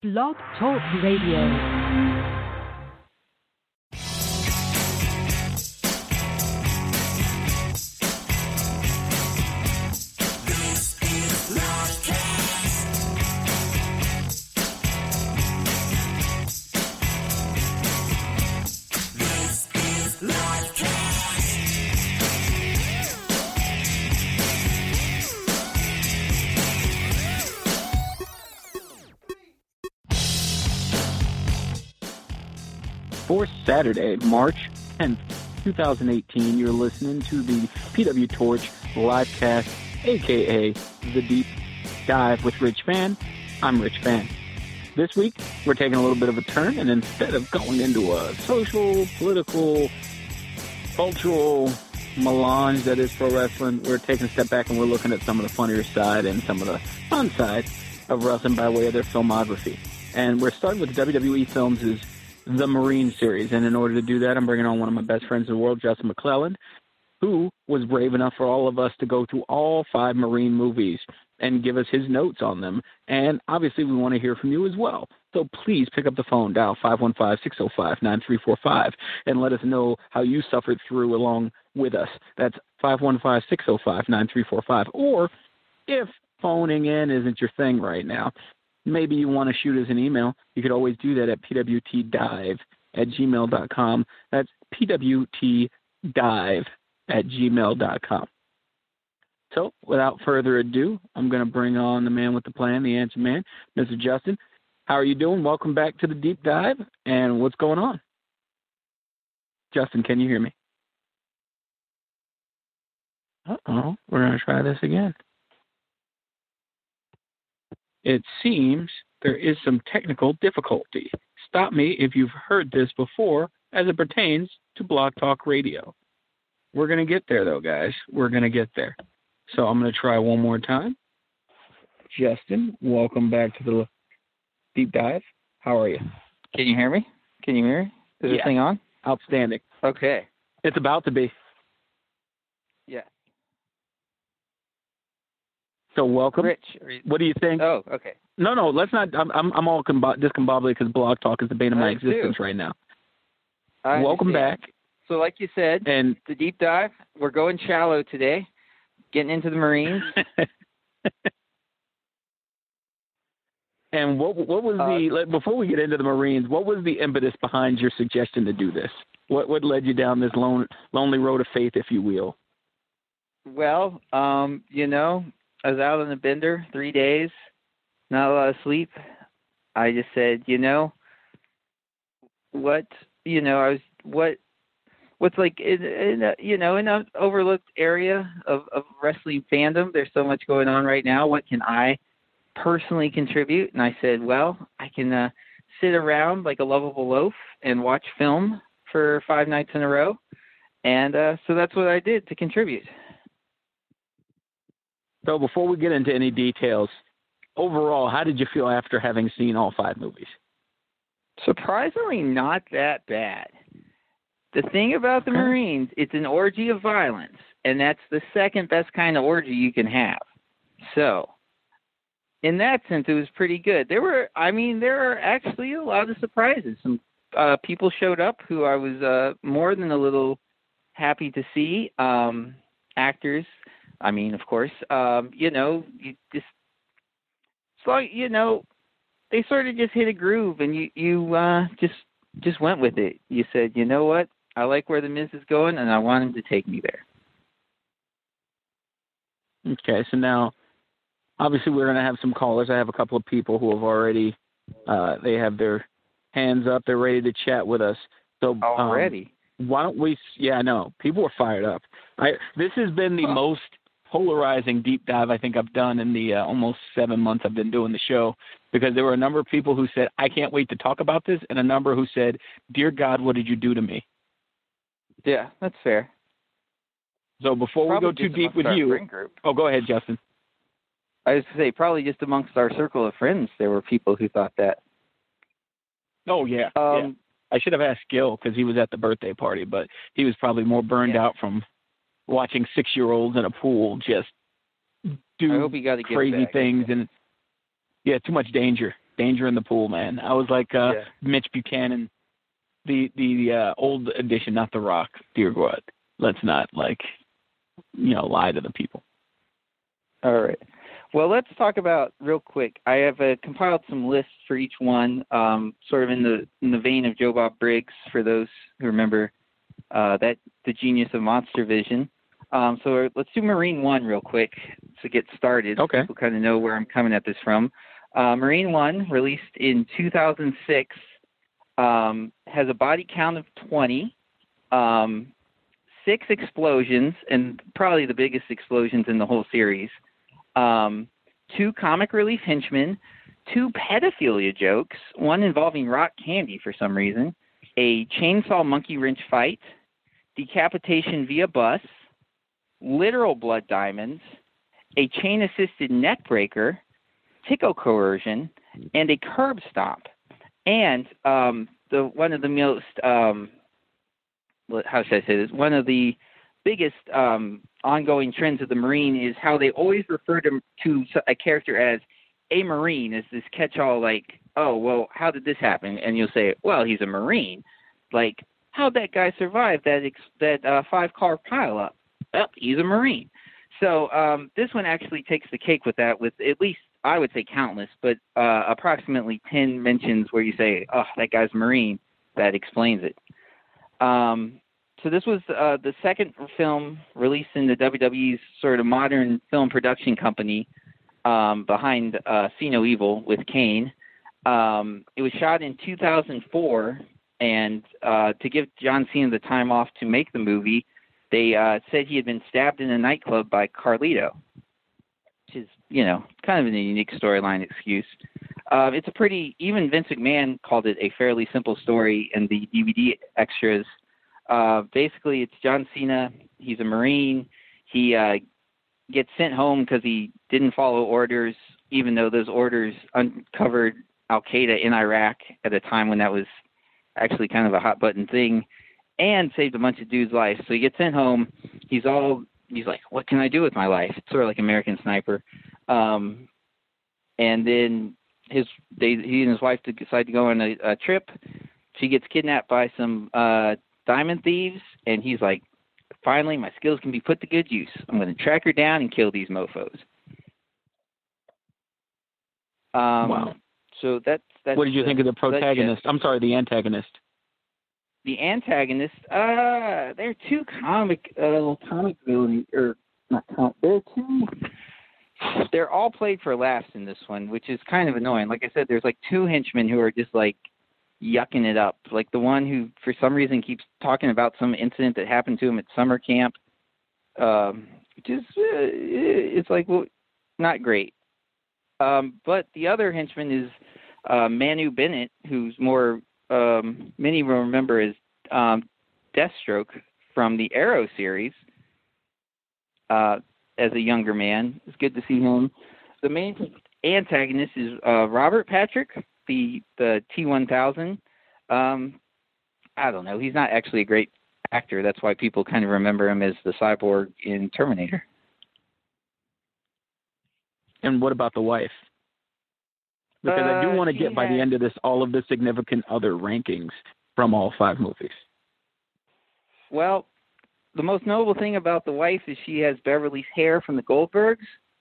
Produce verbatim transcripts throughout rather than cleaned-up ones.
Blog Talk Radio. For Saturday, March tenth, twenty eighteen, you're listening to the P W Torch livecast, a k a. The Deep Dive with Rich Fan. I'm Rich Fan. This week, we're taking a little bit of a turn, and instead of going into a social, political, cultural melange that is pro wrestling, we're taking a step back and we're looking at some of the funnier side and some of the fun side of wrestling by way of their filmography. And we're starting with the W W E Films' The Marine series, and in order to do that, I'm bringing on one of my best friends in the world, Justin McClelland, who was brave enough for all of us to go through all five Marine movies and give us his notes on them. And obviously, we want to hear from you as well. So please pick up the phone, dial five one five, six oh five, nine three four five, and let us know how you suffered through along with us. That's five one five, six oh five, nine three four five. Or if phoning in isn't your thing right now, maybe you want to shoot us an email. You could always do that at p w t dive at gmail dot com. That's p w t dive at gmail dot com. So, without further ado, I'm going to bring on the man with the plan, the answer man, Mister Justin. How are you doing? Welcome back to the Deep Dive. And what's going on? Justin, can you hear me? Uh-oh. We're going to try this again. It seems there is some technical difficulty. Stop me if you've heard this before as it pertains to Blog Talk Radio. We're going to get there, though, guys. We're going to get there. So I'm going to try one more time. Justin, welcome back to the Deep Dive. How are you? Can you hear me? Can you hear me? Is yeah. this thing on? Outstanding. Okay. It's about to be. Yeah. So welcome. Rich, you... what do you think? Oh, okay. No, no, let's not. I'm I'm, I'm all combo- discombobulated because Blog Talk is the bane of my I existence do. right now. I welcome understand. back. So like you said, and the Deep Dive, we're going shallow today, getting into the Marines. And what what was the, uh, before we get into the Marines, what was the impetus behind your suggestion to do this? What what led you down this lone, lonely road of faith, if you will? Well, um, you know, I was out on the bender three days, not a lot of sleep. I just said, you know, what, you know, I was, what, what's like, in, in a, you know, in an overlooked area of, of wrestling fandom, there's so much going on right now. What can I personally contribute? And I said, well, I can uh, sit around like a lovable loaf and watch film for five nights in a row. And uh, so that's what I did to contribute. So before we get into any details, overall, how did you feel after having seen all five movies? Surprisingly, not that bad. The thing about the okay. Marines, it's an orgy of violence, and that's the second best kind of orgy you can have. So, in that sense, it was pretty good. There were, I mean, there are actually a lot of surprises. Some uh, people showed up who I was uh, more than a little happy to see. Um, actors. I mean, of course, um, you know, you just, it's like, you know, they sort of just hit a groove and you, you uh, just, just went with it. You said, you know what? I like where the Miz is going and I want him to take me there. Okay. So now, obviously we're going to have some callers. I have a couple of people who have already, uh, they have their hands up. They're ready to chat with us. So already, um, why don't we, yeah, I know people are fired up. I, this has been the oh. most polarizing deep dive I think I've done in the uh, almost seven months I've been doing the show, because there were a number of people who said, I can't wait to talk about this, and a number who said, dear God, what did you do to me? Yeah, that's fair. So before probably we go too deep with you, oh, go ahead, Justin. I was going to say, probably just amongst our circle of friends, there were people who thought that. Oh, yeah. Um, yeah. I should have asked Gil because he was at the birthday party, but he was probably more burned yeah. out from watching six-year-olds in a pool just do I hope he got a crazy bag. things, and yeah, too much danger. Danger in the Pool, man. I was like uh, Yeah. Mitch Buchanan, the the uh, old edition, not The Rock. Dear God, let's not like you know lie to the people. All right. Well, let's talk about real quick. I have uh, compiled some lists for each one, um, sort of in the in the vein of Joe Bob Briggs. For those who remember uh, that, the genius of Monster Vision. Um, so let's do Marine One real quick to get started. Okay. People kind of know where I'm coming at this from. Uh, Marine One, released in two thousand six, um, has a body count of twenty, um, six explosions, and probably the biggest explosions in the whole series. Um, two comic relief henchmen, two pedophilia jokes, one involving rock candy for some reason, a chainsaw monkey wrench fight, decapitation via bus, literal blood diamonds, a chain-assisted neck breaker, tickle coercion, and a curb stomp. And um, the one of the most, um, how should I say this, one of the biggest um, ongoing trends of the Marine is how they always refer to, to a character as a Marine, as this catch-all, like, oh, well, how did this happen? And you'll say, well, he's a Marine. Like, how'd that guy survive that ex- that uh, five-car pileup? Well, he's a Marine. So um, this one actually takes the cake with that, with at least, I would say countless, but uh, approximately ten mentions where you say, oh, that guy's a Marine. That explains it. Um, so this was uh, the second film released in the W W E's sort of modern film production company um, behind uh, See No Evil with Kane. Um, it was shot in two thousand four, and uh, to give John Cena the time off to make the movie, they uh, said he had been stabbed in a nightclub by Carlito, which is, you know, kind of a unique storyline excuse. Uh, it's a pretty, even Vince McMahon called it a fairly simple story in the D V D extras. Uh, basically, it's John Cena. He's a Marine. He uh, gets sent home because he didn't follow orders, even though those orders uncovered Al-Qaeda in Iraq at a time when that was actually kind of a hot-button thing, and saved a bunch of dudes' lives. So he gets sent home. He's all, he's like, what can I do with my life? It's sort of like American Sniper. Um, and then his, they, he and his wife decide to go on a, a trip. She gets kidnapped by some uh, diamond thieves, and he's like, finally, my skills can be put to good use. I'm going to track her down and kill these mofos. Um, Wow. So that's, that's What did you the, think of the protagonist? I'm sorry, the antagonist. The antagonists, uh, they're too comic, uh, comic villain, or not comic, they're too, they're all played for laughs in this one, which is kind of annoying. Like I said, there's like two henchmen who are just like yucking it up. Like the one who, for some reason, keeps talking about some incident that happened to him at summer camp. Um, just, uh, it's like, well, not great. Um, but the other henchman is uh, Manu Bennett, who's more, um, many will remember as um, Deathstroke from the Arrow series uh, as a younger man. It's good to see him. The main antagonist is uh, Robert Patrick, the the T one thousand. Um, I don't know. He's not actually a great actor. That's why people kind of remember him as the cyborg in Terminator. And what about the wife? Because uh, I do want to get, had... by the end of this, all of the significant other rankings from all five movies. Well, the most notable thing about the wife is she has Beverly's hair from the Goldbergs.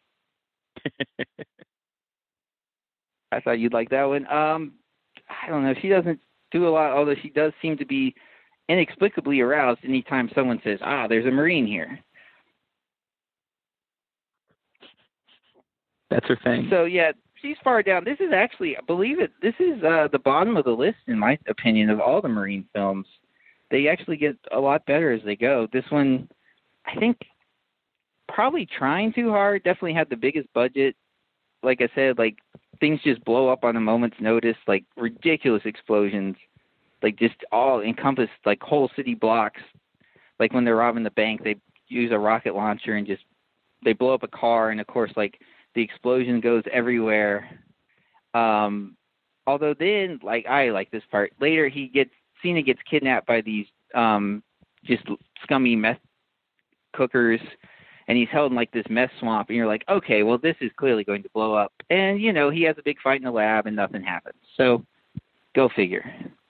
I thought you'd like that one. Um, I don't know. She doesn't do a lot, although she does seem to be inexplicably aroused anytime someone says, ah, there's a Marine here. That's her thing. So, yeah, she's far down. This is actually, I believe it, this is uh, the bottom of the list, in my opinion, of all the Marine films. They actually get a lot better as they go. This one, I think, probably trying too hard, definitely had the biggest budget. Like I said, like, things just blow up on a moment's notice, like ridiculous explosions, like just all encompass like whole city blocks. Like when they're robbing the bank, they use a rocket launcher and just, they blow up a car, and of course, like, the explosion goes everywhere. Um, although then, like, I like this part. Later, he gets, Cena gets kidnapped by these um, just scummy meth cookers, and he's held in like this mess swamp, and you're like, okay, well, this is clearly going to blow up. And, you know, he has a big fight in the lab, and nothing happens. So, go figure.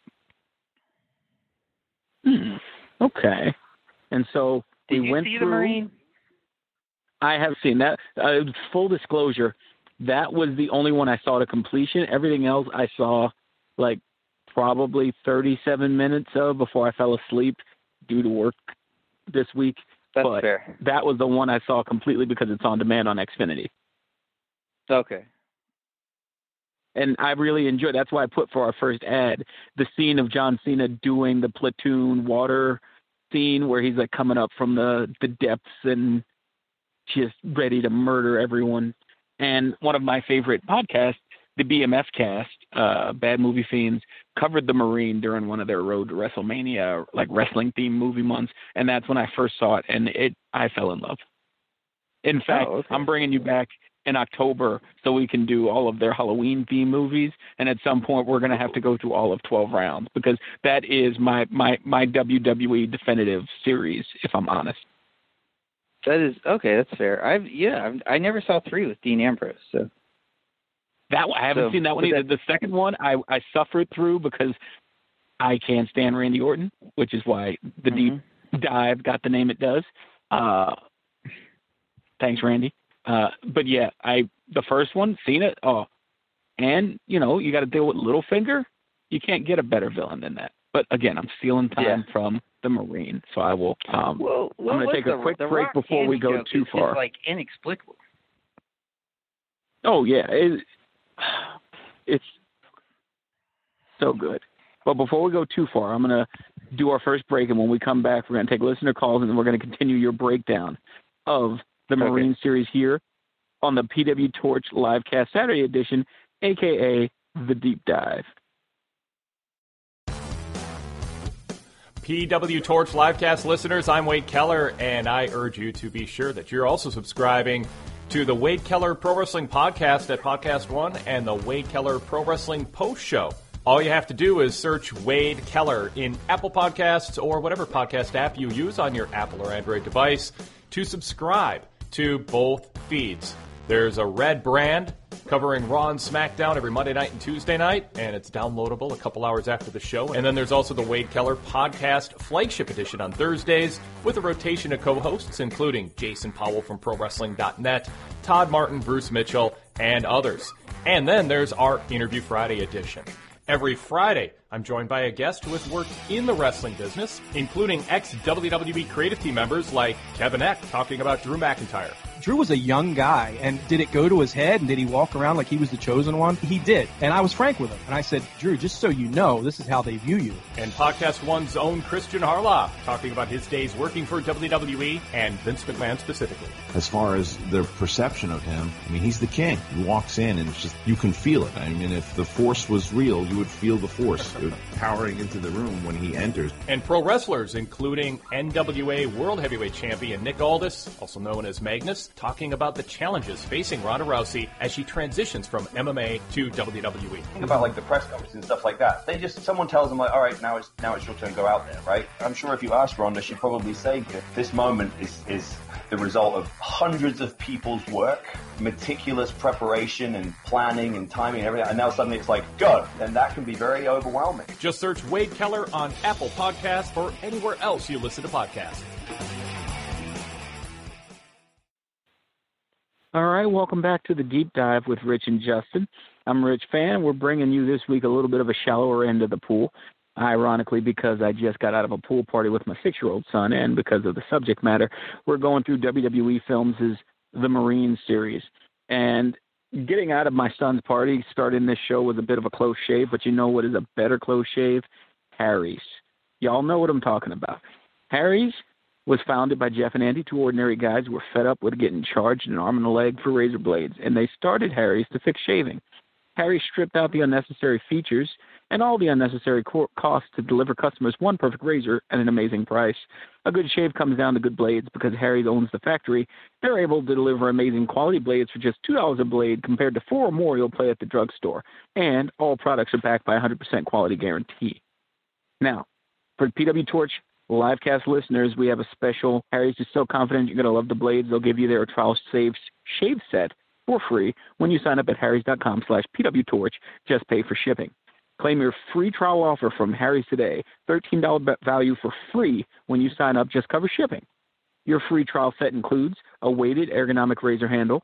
Hmm. Okay. And so Did we you went see through, the Marine? I have seen that. Uh, full disclosure, that was the only one I saw to completion. Everything else I saw like probably thirty-seven minutes of before I fell asleep due to work this week. That's but fair. That was the one I saw completely because it's on demand on Xfinity. Okay. And I really enjoyed. That's why I put for our first ad the scene of John Cena doing the platoon water scene where he's like coming up from the, the depths and just ready to murder everyone. And one of my favorite podcasts, the B M F cast, uh, Bad Movie Fiends, covered the Marine during one of their Road to WrestleMania, like wrestling themed movie months. And that's when I first saw it. And it, I fell in love. In fact, oh, okay. I'm bringing you back in October so we can do all of their Halloween theme movies. And at some point we're going to have to go through all of twelve rounds because that is my, my, my W W E definitive series, if I'm honest. That is okay. That's fair. I've yeah. I've, I never saw three with Dean Ambrose. So that I haven't so, seen that one either. That, the second one I, I suffered through because I can't stand Randy Orton, which is why the mm-hmm. deep dive got the name it does. Uh, thanks, Randy. Uh, but yeah, I the first one seen it. Oh, and you know you got to deal with Littlefinger. You can't get a better villain than that. But again, I'm stealing time yeah. from the Marine, so I will. Um, well, well, I'm going to take a the, quick the break before we go too is, far. It's like inexplicable. Oh yeah, it, it's so good. But before we go too far, I'm going to do our first break, and when we come back, we're going to take listener calls, and then we're going to continue your breakdown of the Marine okay. series here on the P W Torch Livecast Saturday edition, a k a. The Deep Dive. P W Torch Livecast listeners, I'm Wade Keller, and I urge you to be sure that you're also subscribing to the Wade Keller Pro Wrestling Podcast at Podcast One and the Wade Keller Pro Wrestling Post Show. All you have to do is search Wade Keller in Apple Podcasts or whatever podcast app you use on your Apple or Android device to subscribe to both feeds. There's a red brand covering Raw and SmackDown every Monday night and Tuesday night, and it's downloadable a couple hours after the show. And then there's also the Wade Keller Podcast Flagship Edition on Thursdays with a rotation of co-hosts, including Jason Powell from Pro Wrestling dot net, Todd Martin, Bruce Mitchell, and others. And then there's our Interview Friday edition. Every Friday, I'm joined by a guest who has worked in the wrestling business, including ex-W W E creative team members like Kevin Eck talking about Drew McIntyre. Drew was a young guy, and did it go to his head, and did he walk around like he was the chosen one? He did, and I was frank with him, and I said, Drew, just so you know, this is how they view you. And Podcast One's own Christian Harloff, talking about his days working for W W E and Vince McMahon specifically. As far as the perception of him, I mean, he's the king. He walks in, and it's just, you can feel it. I mean, if the Force was real, you would feel the Force powering into the room when he enters. And pro wrestlers, including N W A World Heavyweight Champion Nick Aldis, also known as Magnus, talking about the challenges facing Ronda Rousey as she transitions from M M A to W W E. Think about like the press conferences and stuff like that. They just, someone tells them like, all right, now it's now it's your turn, go out there, right? I'm sure if you ask Ronda, she'd probably say this moment is is the result of hundreds of people's work, meticulous preparation and planning and timing and everything, and now suddenly it's like, go, and that can be very overwhelming. Just search Wade Keller on Apple Podcasts or anywhere else you listen to podcasts. All right, welcome back to the Deep Dive with Rich and Justin. I'm Rich Fan. We're bringing you this week a little bit of a shallower end of the pool, ironically because I just got out of a pool party with my six-year-old son, and because of the subject matter, we're going through W W E Films' The Marine series. And getting out of my son's party, starting this show was a bit of a close shave, but you know what is a better close shave? Harry's. Y'all know what I'm talking about. Harry's was founded by Jeff and Andy, two ordinary guys who were fed up with getting charged an arm and a leg for razor blades, and they started Harry's to fix shaving. Harry stripped out the unnecessary features and all the unnecessary co- costs to deliver customers one perfect razor at an amazing price. A good shave comes down to good blades because Harry's owns the factory. They're able to deliver amazing quality blades for just two dollars a blade compared to four or more you'll pay at the drugstore. And all products are backed by a one hundred percent quality guarantee. Now, for P W Torch Livecast listeners, we have a special. Harry's is so confident you're going to love the blades. They'll give you their trial save shave set for free when you sign up at harrys.com slash pwtorch. Just pay for shipping. Claim your free trial offer from Harry's today. thirteen dollars value for free when you sign up. Just cover shipping. Your free trial set includes a weighted ergonomic razor handle,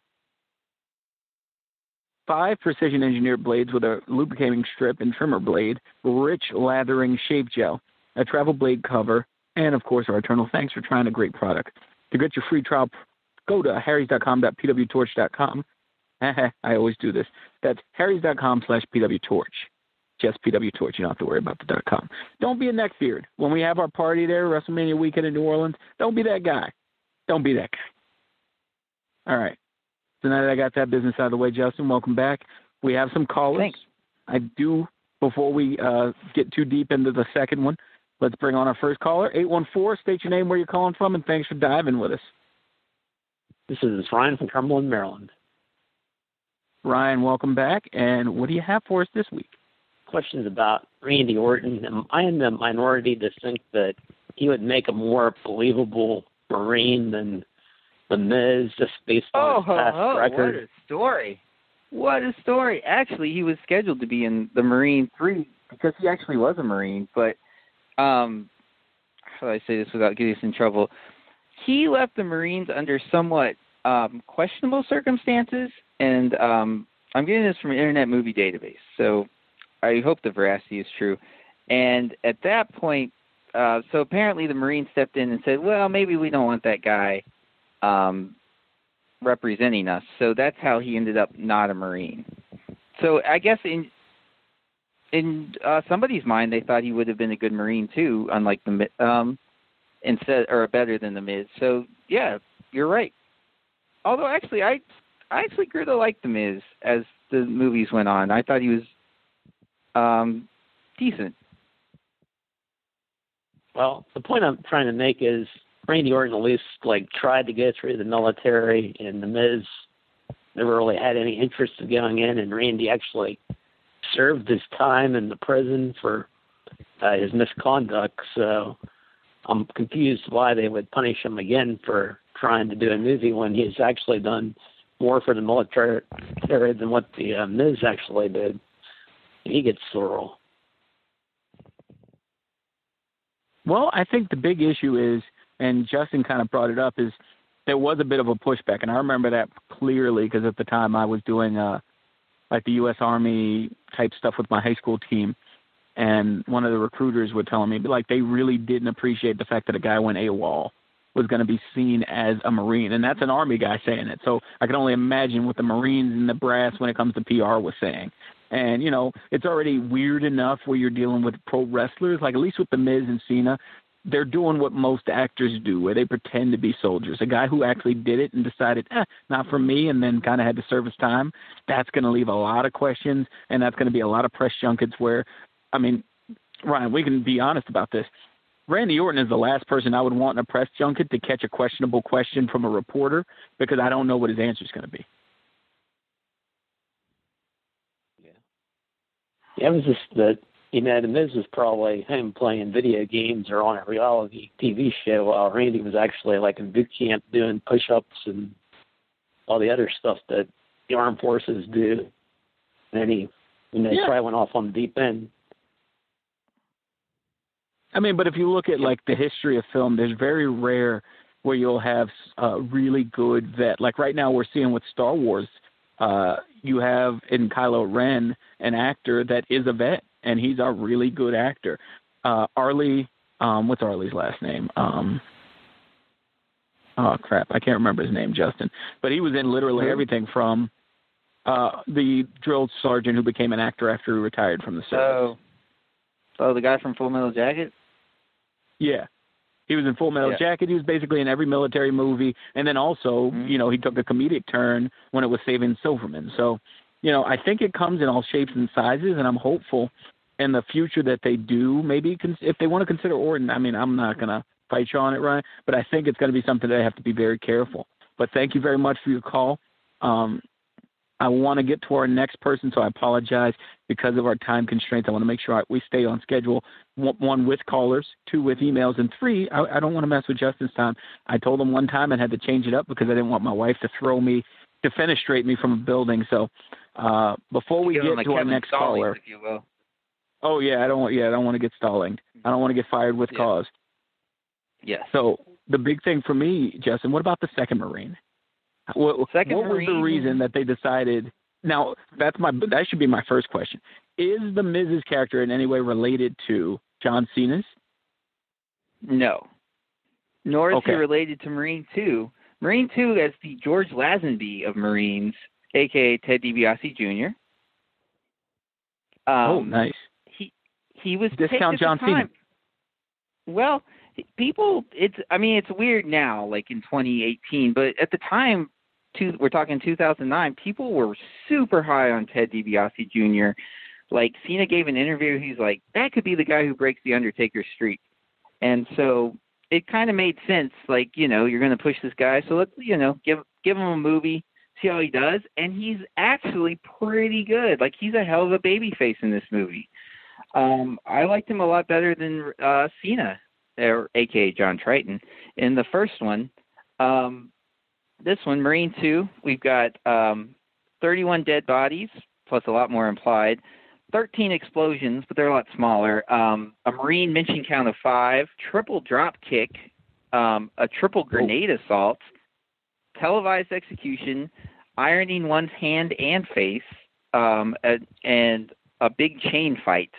five precision-engineered blades with a lubricating strip and trimmer blade, rich lathering shave gel, a travel blade cover, and, of course, our eternal thanks for trying a great product. To get your free trial, go to harrys dot com dot p w torch dot com. I always do this. That's harrys.com slash pwtorch. Just pwtorch. You don't have to worry about the .com. Don't be a neckbeard. When we have our party there, WrestleMania weekend in New Orleans, don't be that guy. Don't be that guy. All right. So now that I got that business out of the way, Justin, welcome back. We have some callers. Thanks. I do, before we uh, get too deep into the second one, let's bring on our first caller, eight one four. State your name, where you're calling from, and thanks for diving with us. This is Ryan from Cumberland, Maryland. Ryan, welcome back. And what do you have for us this week? Questions about Randy Orton. Am I in the minority to think that he would make a more believable Marine than The Miz, just based on oh, his past oh, record? What a story. What a story. Actually, he was scheduled to be in the Marine three because he actually was a Marine, but um, how do I say this without getting us in trouble? He left the Marines under somewhat um, questionable circumstances, and um, I'm getting this from Internet Movie Database, so I hope the veracity is true. And at that point, uh, so apparently the Marines stepped in and said, well, maybe we don't want that guy um, representing us. So that's how he ended up not a Marine. So I guess in in uh, somebody's mind, they thought he would have been a good Marine too, unlike the um, instead or better than the Miz. So yeah, you're right. Although actually, I I actually grew to like the Miz as the movies went on. I thought he was um, decent. Well, the point I'm trying to make is Randy Orton at least like tried to go through the military, and the Miz never really had any interest in going in. And Randy actually served his time in the prison for uh, his misconduct. So I'm confused why they would punish him again for trying to do a movie when he's actually done more for the military than what the uh, Miz actually did. And he gets the role. Well, I think the big issue is, and Justin kind of brought it up, is there was a bit of a pushback. And I remember that clearly because at the time I was doing uh, like the U S Army type stuff with my high school team. And one of the recruiters were telling me, like, they really didn't appreciate the fact that a guy went AWOL was going to be seen as a Marine. And that's an Army guy saying it. So I can only imagine what the Marines and the brass when it comes to P R was saying. And, you know, it's already weird enough where you're dealing with pro wrestlers, like at least with The Miz and Cena, they're doing what most actors do, where they pretend to be soldiers. A guy who actually did it and decided, eh, not for me, and then kind of had to serve his time, that's going to leave a lot of questions, and that's going to be a lot of press junkets where, I mean, Ryan, we can be honest about this. Randy Orton is the last person I would want in a press junket to catch a questionable question from a reporter because I don't know what his answer is going to be. Yeah, it was just that, you know, The Miz was probably him playing video games or on a reality T V show while Randy was actually like in boot camp doing push-ups and all the other stuff that the armed forces do. And then he, you know, yeah. probably went off on the deep end. I mean, but if you look at, like, the history of film, there's very rare where you'll have a really good vet. Like right now we're seeing with Star Wars, uh, you have in Kylo Ren an actor that is a vet, and he's a really good actor. Uh, Arlie, um, what's Arlie's last name? Um, oh, crap. I can't remember his name, Justin. But he was in literally mm-hmm. everything from uh, the drill sergeant who became an actor after he retired from the service. Oh, oh the guy from Full Metal Jacket? Yeah. He was in Full Metal yeah. Jacket. He was basically in every military movie. And then also, mm-hmm. you know, he took a comedic turn when it was Saving Silverman. So, you know, I think it comes in all shapes and sizes, and I'm hopeful in the future that they do. Maybe if they want to consider Orton, I mean, I'm not going to fight you on it, Ryan, but I think it's going to be something that I have to be very careful. But thank you very much for your call. Um, I want to get to our next person, so I apologize because of our time constraints. I want to make sure I, we stay on schedule, one with callers, two with emails, and three, I, I don't want to mess with Justin's time. I told him one time and had to change it up because I didn't want my wife to throw me, to fenestrate me from a building. So uh, before we Give get him a to our Kevin next Stallings, caller. if you will. Oh, yeah, I don't want, yeah, I don't want to get stalling. I don't want to get fired with Yeah. cause. Yes. So the big thing for me, Justin, what about the second Marine? What, Second what was the Marine? reason that they decided? Now, that's my that should be my first question. Is the Miz's character in any way related to John Cena's? No. Nor is Okay. he related to Marine two. Marine two is the George Lazenby of Marines, a k a. Ted DiBiase Junior Um, oh, nice. He he was Discount picked at John the time. Cena. Well, people, it's I mean, it's weird now, like in twenty eighteen, but at the time, two, we're talking two thousand nine, people were super high on Ted DiBiase Junior Like, Cena gave an interview, he's like, that could be the guy who breaks the Undertaker streak. And so it kind of made sense, like, you know, you're going to push this guy, so let's, you know, give give him a movie, see how he does, and he's actually pretty good. Like, he's a hell of a babyface in this movie. Um, I liked him a lot better than uh, Cena, or a k a. John Triton, in the first one. Um, this one, Marine two, we've got um, thirty-one dead bodies, plus a lot more implied, thirteen explosions, but they're a lot smaller, um, a Marine mention count of five, triple drop kick, um, a triple grenade assault, televised execution, ironing one's hand and face, um, a, and a big chain fight.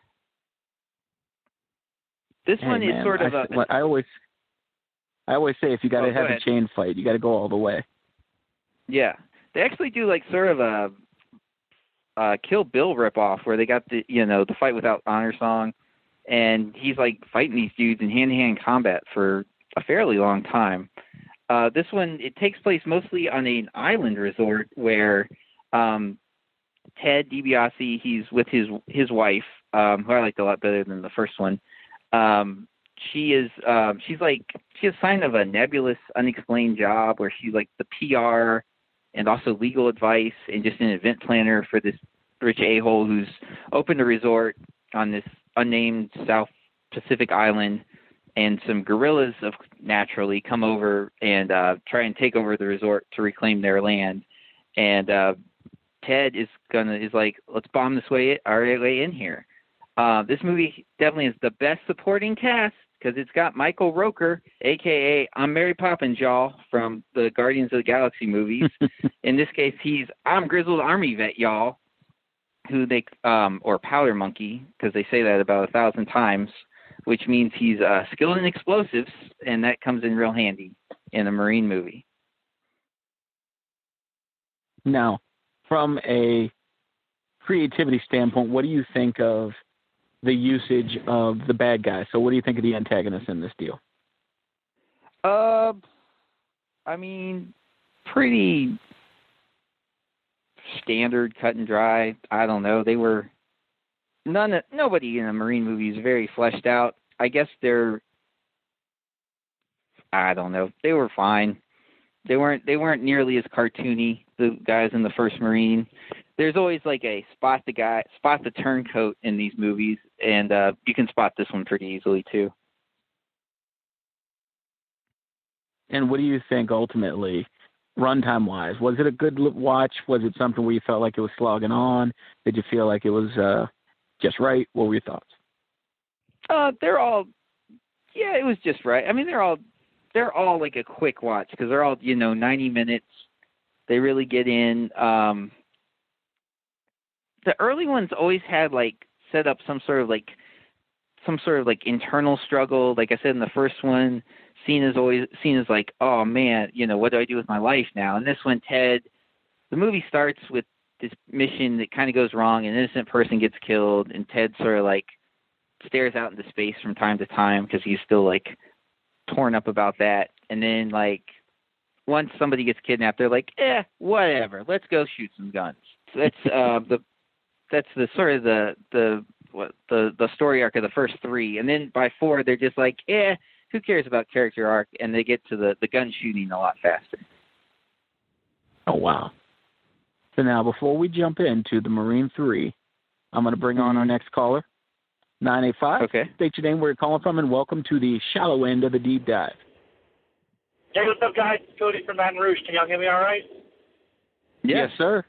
This Hey, one is man, sort of I, a... I always, I always say if you got to Oh, go have ahead. a chain fight, you got to go all the way. Yeah. They actually do like sort of a uh, Kill Bill ripoff where they got the, you know, the fight without honor song, and he's like fighting these dudes in hand-to-hand combat for a fairly long time. Uh, this one, it takes place mostly on an island resort where um, Ted DiBiase, he's with his his wife, um, who I liked a lot better than the first one. Um, she is, um, she's like, she has sign of a nebulous, unexplained job where she's like the P R and also legal advice and just an event planner for this rich a-hole who's opened a resort on this unnamed South Pacific island, and some guerrillas of naturally come over and uh, try and take over the resort to reclaim their land. And uh, Ted is gonna is like, let's bomb this way our way in here. Uh, this movie definitely is the best supporting cast because it's got Michael Rooker, a k a. I'm Mary Poppins, y'all, from the Guardians of the Galaxy movies. In this case, he's I'm Grizzled Army Vet, y'all, who they um, or Powder Monkey, because they say that about a thousand times, which means he's uh, skilled in explosives, and that comes in real handy in a Marine movie. Now, from a creativity standpoint, what do you think of the usage of the bad guy? So what do you think of the antagonist in this deal? Uh, I mean, pretty standard, cut and dry. I don't know. They were none. Nobody in a Marine movie is very fleshed out. I guess they're. I don't know. They were fine. They weren't. They weren't nearly as cartoony. The guys in the first Marine. There's always like a spot the guy, spot the turncoat in these movies, and uh, you can spot this one pretty easily too. And what do you think ultimately, runtime wise? Was it a good l- watch? Was it something where you felt like it was slogging on? Did you feel like it was uh, just right? What were your thoughts? Uh, they're all, yeah, it was just right. I mean, they're all, they're all like a quick watch because they're all, you know, ninety minutes. They really get in. Um, the early ones always had like set up some sort of like, some sort of like internal struggle. Like I said in the first one, Cena's always Cena's like, oh man, you know, what do I do with my life now? And this one, Ted, the movie starts with this mission that kind of goes wrong. An innocent person gets killed, and Ted sort of like stares out into space from time to time because he's still like torn up about that. And then like once somebody gets kidnapped, they're like, eh, whatever, let's go shoot some guns. So that's uh, the that's the sort of the the what the the story arc of the first three. And then by four, they're just like, eh, who cares about character arc? And they get to the the gun shooting a lot faster. Oh wow! So now, before we jump into the Marine three, I'm going to bring on our next caller, nine eight five. Okay. State your name, where you're calling from, and welcome to the shallow end of the deep dive. Hey, what's up, guys? It's Cody from Baton Rouge. Can y'all hear me all right? Yes, sir.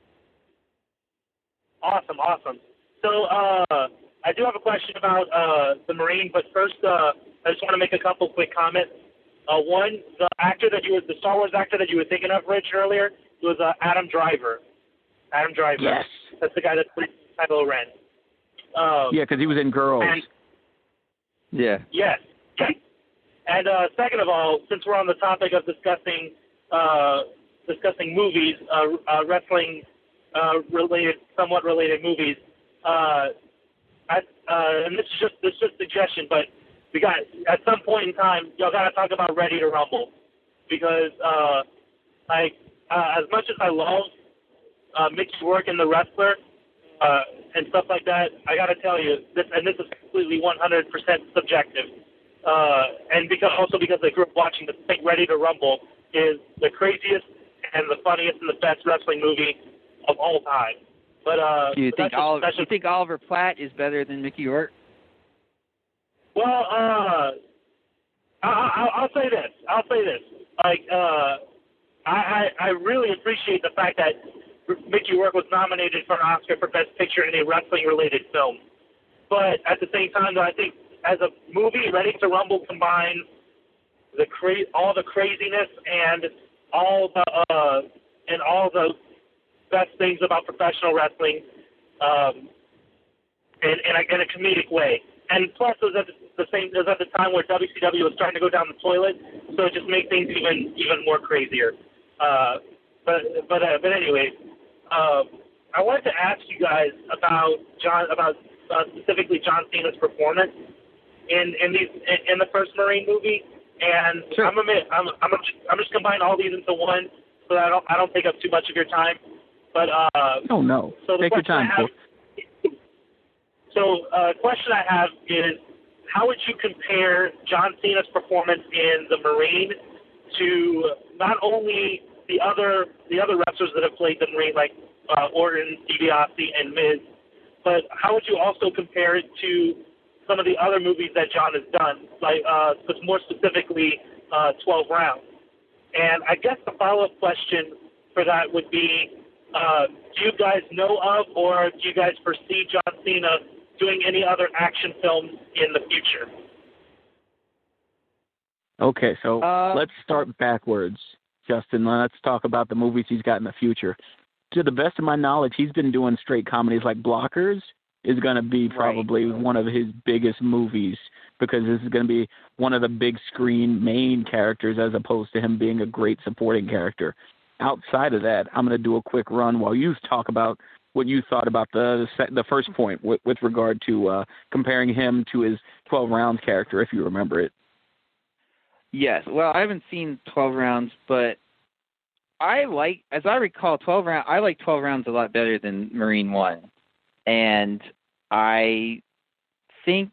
Awesome, awesome. So uh, I do have a question about uh, the Marine, but first uh, I just want to make a couple quick comments. Uh, one, the actor that you were, the Star Wars actor that you were thinking of, Rich, earlier, was uh, Adam Driver. Adam Driver. Yes. That's the guy that played Kylo Ren. Um, Yeah, because he was in Girls. and, Yeah. yes. And uh, second of all, since we're on the topic of discussing uh, discussing movies, uh, uh, wrestling uh, related, somewhat related movies, uh, I, uh, and this is just this is just a suggestion, but we got at some point in time, y'all got to talk about Ready to Rumble, because uh, like uh, as much as I love uh, Mickey Rourke and the wrestler uh, and stuff like that, I got to tell you this, and this is completely one hundred percent subjective. Uh, and because also because I grew up watching the thing Ready to Rumble is the craziest and the funniest and the best wrestling movie of all time. But uh, Do you but think that's Oliver? just, You think Oliver Platt is better than Mickey Rourke? well, uh, I, I, I'll say this. I'll say this. Like, uh, I, I I really appreciate the fact that Mickey Rourke was nominated for an Oscar for Best Picture in a wrestling-related film. But at the same time, though, I think as a movie, Ready to Rumble combines the cra- all the craziness and all the uh, and all the best things about professional wrestling, um, in, in, a, in a comedic way. And plus, it was at the same it was at the time where W C W was starting to go down the toilet, so it just made things even even more crazier. Uh, but but uh, but anyway, uh, I wanted to ask you guys about John about uh, specifically John Cena's performance in in these in, in the first Marine movie, and Sure. I'm admit I'm I'm I'm just combining all these into one so that I don't I don't take up too much of your time. But uh, Oh, no. so the Take your question I time, have, So, uh, question I have is, how would you compare John Cena's performance in The Marine to not only the other the other wrestlers that have played The Marine, like uh, Orton, DiBiase, and Miz, but how would you also compare it to some of the other movies that John has done, like uh, but more specifically, uh, twelve rounds? And I guess the follow-up question for that would be, uh, do you guys know of, or do you guys foresee John Cena doing any other action films in the future? Okay, so Uh, let's start backwards, Justin. Let's talk about the movies he's got in the future. To the best of my knowledge, he's been doing straight comedies like Blockers is going to be probably Right. one of his biggest movies, because this is going to be one of the big screen main characters as opposed to him being a great supporting character. Outside of that, I'm going to do a quick run while you talk about what you thought about the the, the first point with, with regard to uh, comparing him to his twelve rounds character, if you remember it. Yes. Well, I haven't seen twelve rounds, but I like, as I recall, twelve round. I like twelve rounds a lot better than Marine One, and I think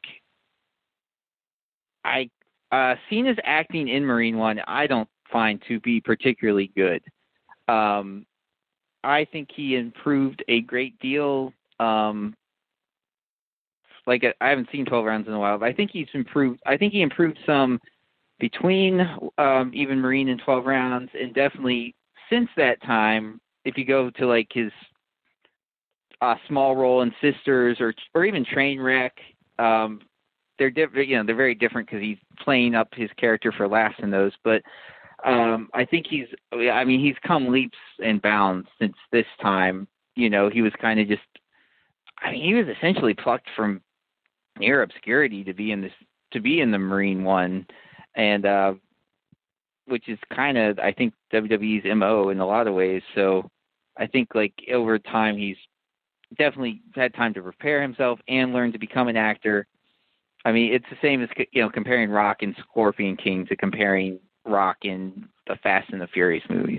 I uh, Cena's acting in Marine One I don't find to be particularly good. Um, I think he improved a great deal. Um, like I haven't seen twelve rounds in a while, but I think he's improved. I think he improved some between um, even Marine and twelve rounds, and definitely since that time. If you go to like his uh, small role in Sisters or or even Trainwreck, um, they're different. You know, they're very different because he's playing up his character for laughs in those, but. Um, I think he's, I mean, he's come leaps and bounds since this time. You know, he was kind of just, I mean, he was essentially plucked from near obscurity to be in this, to be in the Marine One, and, uh, which is kind of, I think, W W E's M O in a lot of ways. So I think, like, over time, he's definitely had time to prepare himself and learn to become an actor. I mean, it's the same as, you know, comparing Rock and Scorpion King to comparing Rock in the Fast and the Furious movies.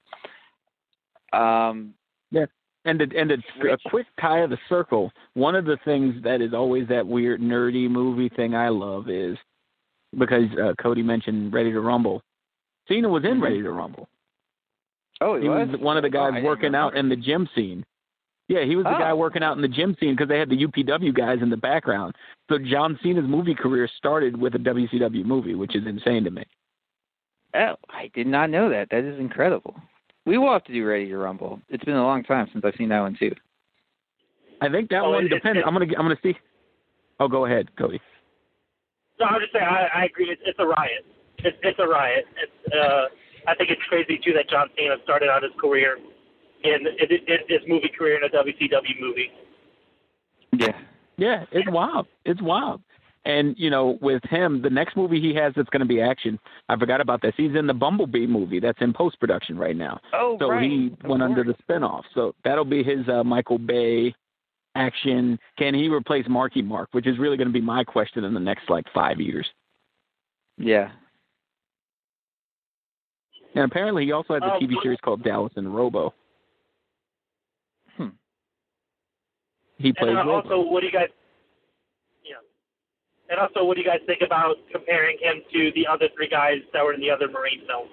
Um, yeah, and to, and to, a quick tie of the circle. One of the things that is always that weird nerdy movie thing I love is because uh, Cody mentioned Ready to Rumble. Cena was in Ready to Rumble. Oh, he, he was? was one of the guys oh, working out in the gym scene. Yeah, he was the oh. guy working out in the gym scene because they had the U P W guys in the background. So John Cena's movie career started with a W C W movie, which is insane to me. Oh, I did not know that. That is incredible. We will have to do Ready to Rumble. It's been a long time since I've seen that one too. I think that oh, one it, depends. it, I'm gonna I'm gonna see. Oh, go ahead, Cody. No, I'm just saying. I, I agree. It's, it's a riot. It's, it's a riot. It's. Uh, I think it's crazy too that John Cena started out his career in, in, in his movie career in a W C W movie. Yeah. Yeah, it's wild. It's wild. And, you know, with him, the next movie he has that's going to be action, I forgot about this. He's in the Bumblebee movie that's in post-production right now. Oh, so right. he Of went course. under the spinoff. So that'll be his uh, Michael Bay action. Can he replace Marky Mark, which is really going to be my question in the next, like, five years. Yeah. And apparently he also has a Um, T V series called Dallas and Robo. Hmm. He plays And uh, Robo. also, what do you guys? Yeah. And also, what do you guys think about comparing him to the other three guys that were in the other Marine films?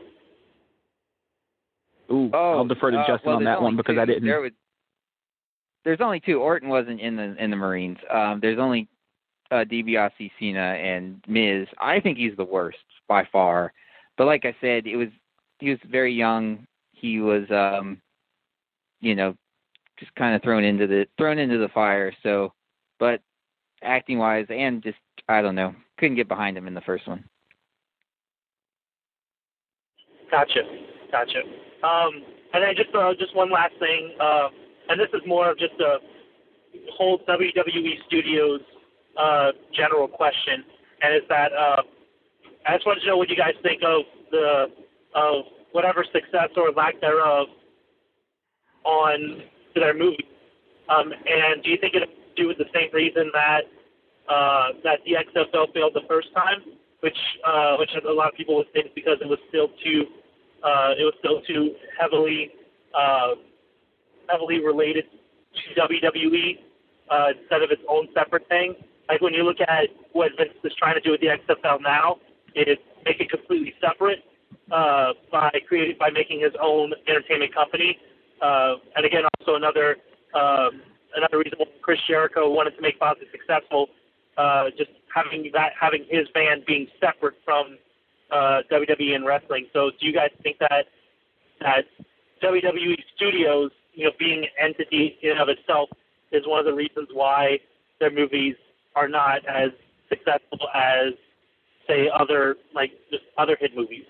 Ooh, Oh, I'll defer to uh, Justin well, on there's that one only because two. I didn't. There was, there's only two. Orton wasn't in the in the Marines. Um, there's only uh, DiBiase, Cena, and Miz. I think he's the worst by far. But like I said, it was he was very young. He was, um, you know, just kind of thrown into the thrown into the fire. So, but acting wise and just I don't know, couldn't get behind him in the first one. Gotcha, gotcha. Um, and then just uh, just one last thing, uh, and this is more of just a whole W W E Studios uh, general question, and is that uh, I just wanted to know what you guys think of the of whatever success or lack thereof on their movie, um, and do you think it has to do with the same reason that uh, that the X F L failed the first time, which uh, which a lot of people would think because it was still too uh, it was still too heavily uh, heavily related to W W E uh, instead of its own separate thing. Like when you look at what Vince is trying to do with the X F L now, is make it completely separate uh, by creating by making his own entertainment company. Uh, and again, also another uh, another reason why Chris Jericho wanted to make Fozzy successful, uh, just having that having his band being separate from uh, W W E and wrestling. So, do you guys think that that W W E Studios, you know, being an entity in and of itself, is one of the reasons why their movies are not as successful as, say, other like just other hit movies?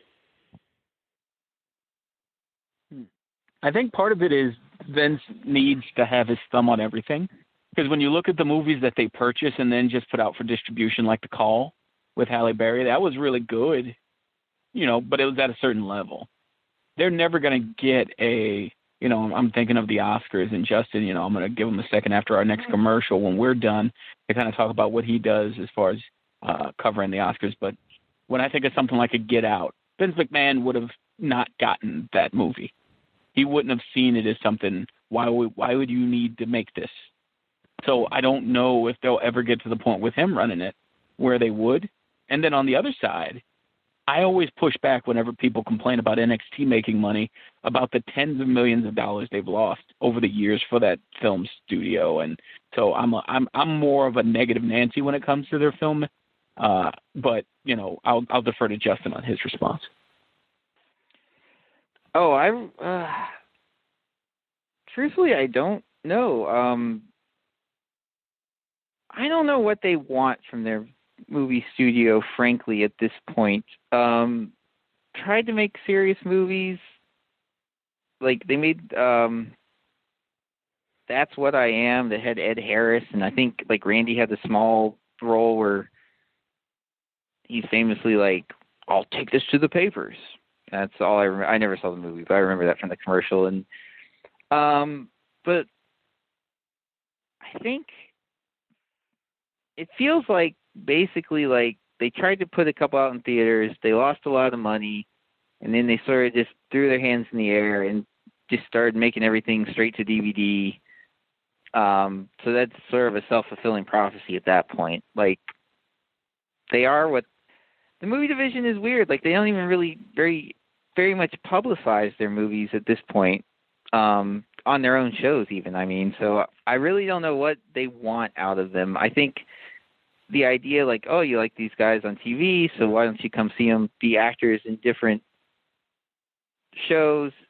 I think part of it is Vince needs to have his thumb on everything. Because when you look at the movies that they purchase and then just put out for distribution, like The Call with Halle Berry, that was really good, you know, but it was at a certain level. They're never going to get a, you know, I'm thinking of the Oscars, and Justin, you know, I'm going to give him a second after our next commercial when we're done to kind of talk about what he does as far as uh, covering the Oscars. But when I think of something like a Get Out, Vince McMahon would have not gotten that movie. He wouldn't have seen it as something, why would, why would you need to make this? So I don't know if they'll ever get to the point with him running it where they would. And then on the other side, I always push back whenever people complain about N X T making money about the tens of millions of dollars they've lost over the years for that film studio. And so I'm a, I'm I'm more of a negative Nancy when it comes to their film. Uh, but, you know, I'll I'll defer to Justin on his response. Oh, I uh, truthfully I don't know. Um, I don't know what they want from their movie studio, frankly, at this point. Um, tried to make serious movies. Like, they made um, That's What I Am that had Ed Harris, and I think, like, Randy had the small role where he's famously like, I'll take this to the papers. That's all I remember. I never saw the movie, but I remember that from the commercial. And um, but I think it feels like basically like they tried to put a couple out in theaters, they lost a lot of money, and then they sort of just threw their hands in the air and just started making everything straight to D V D. Um, so that's sort of a self-fulfilling prophecy at that point. Like, they are what the movie division is weird. Like, they don't even really very very much publicize their movies at this point, um, on their own shows even, I mean. So I really don't know what they want out of them. I think the idea, like, oh, you like these guys on T V, so why don't you come see them be actors in different shows?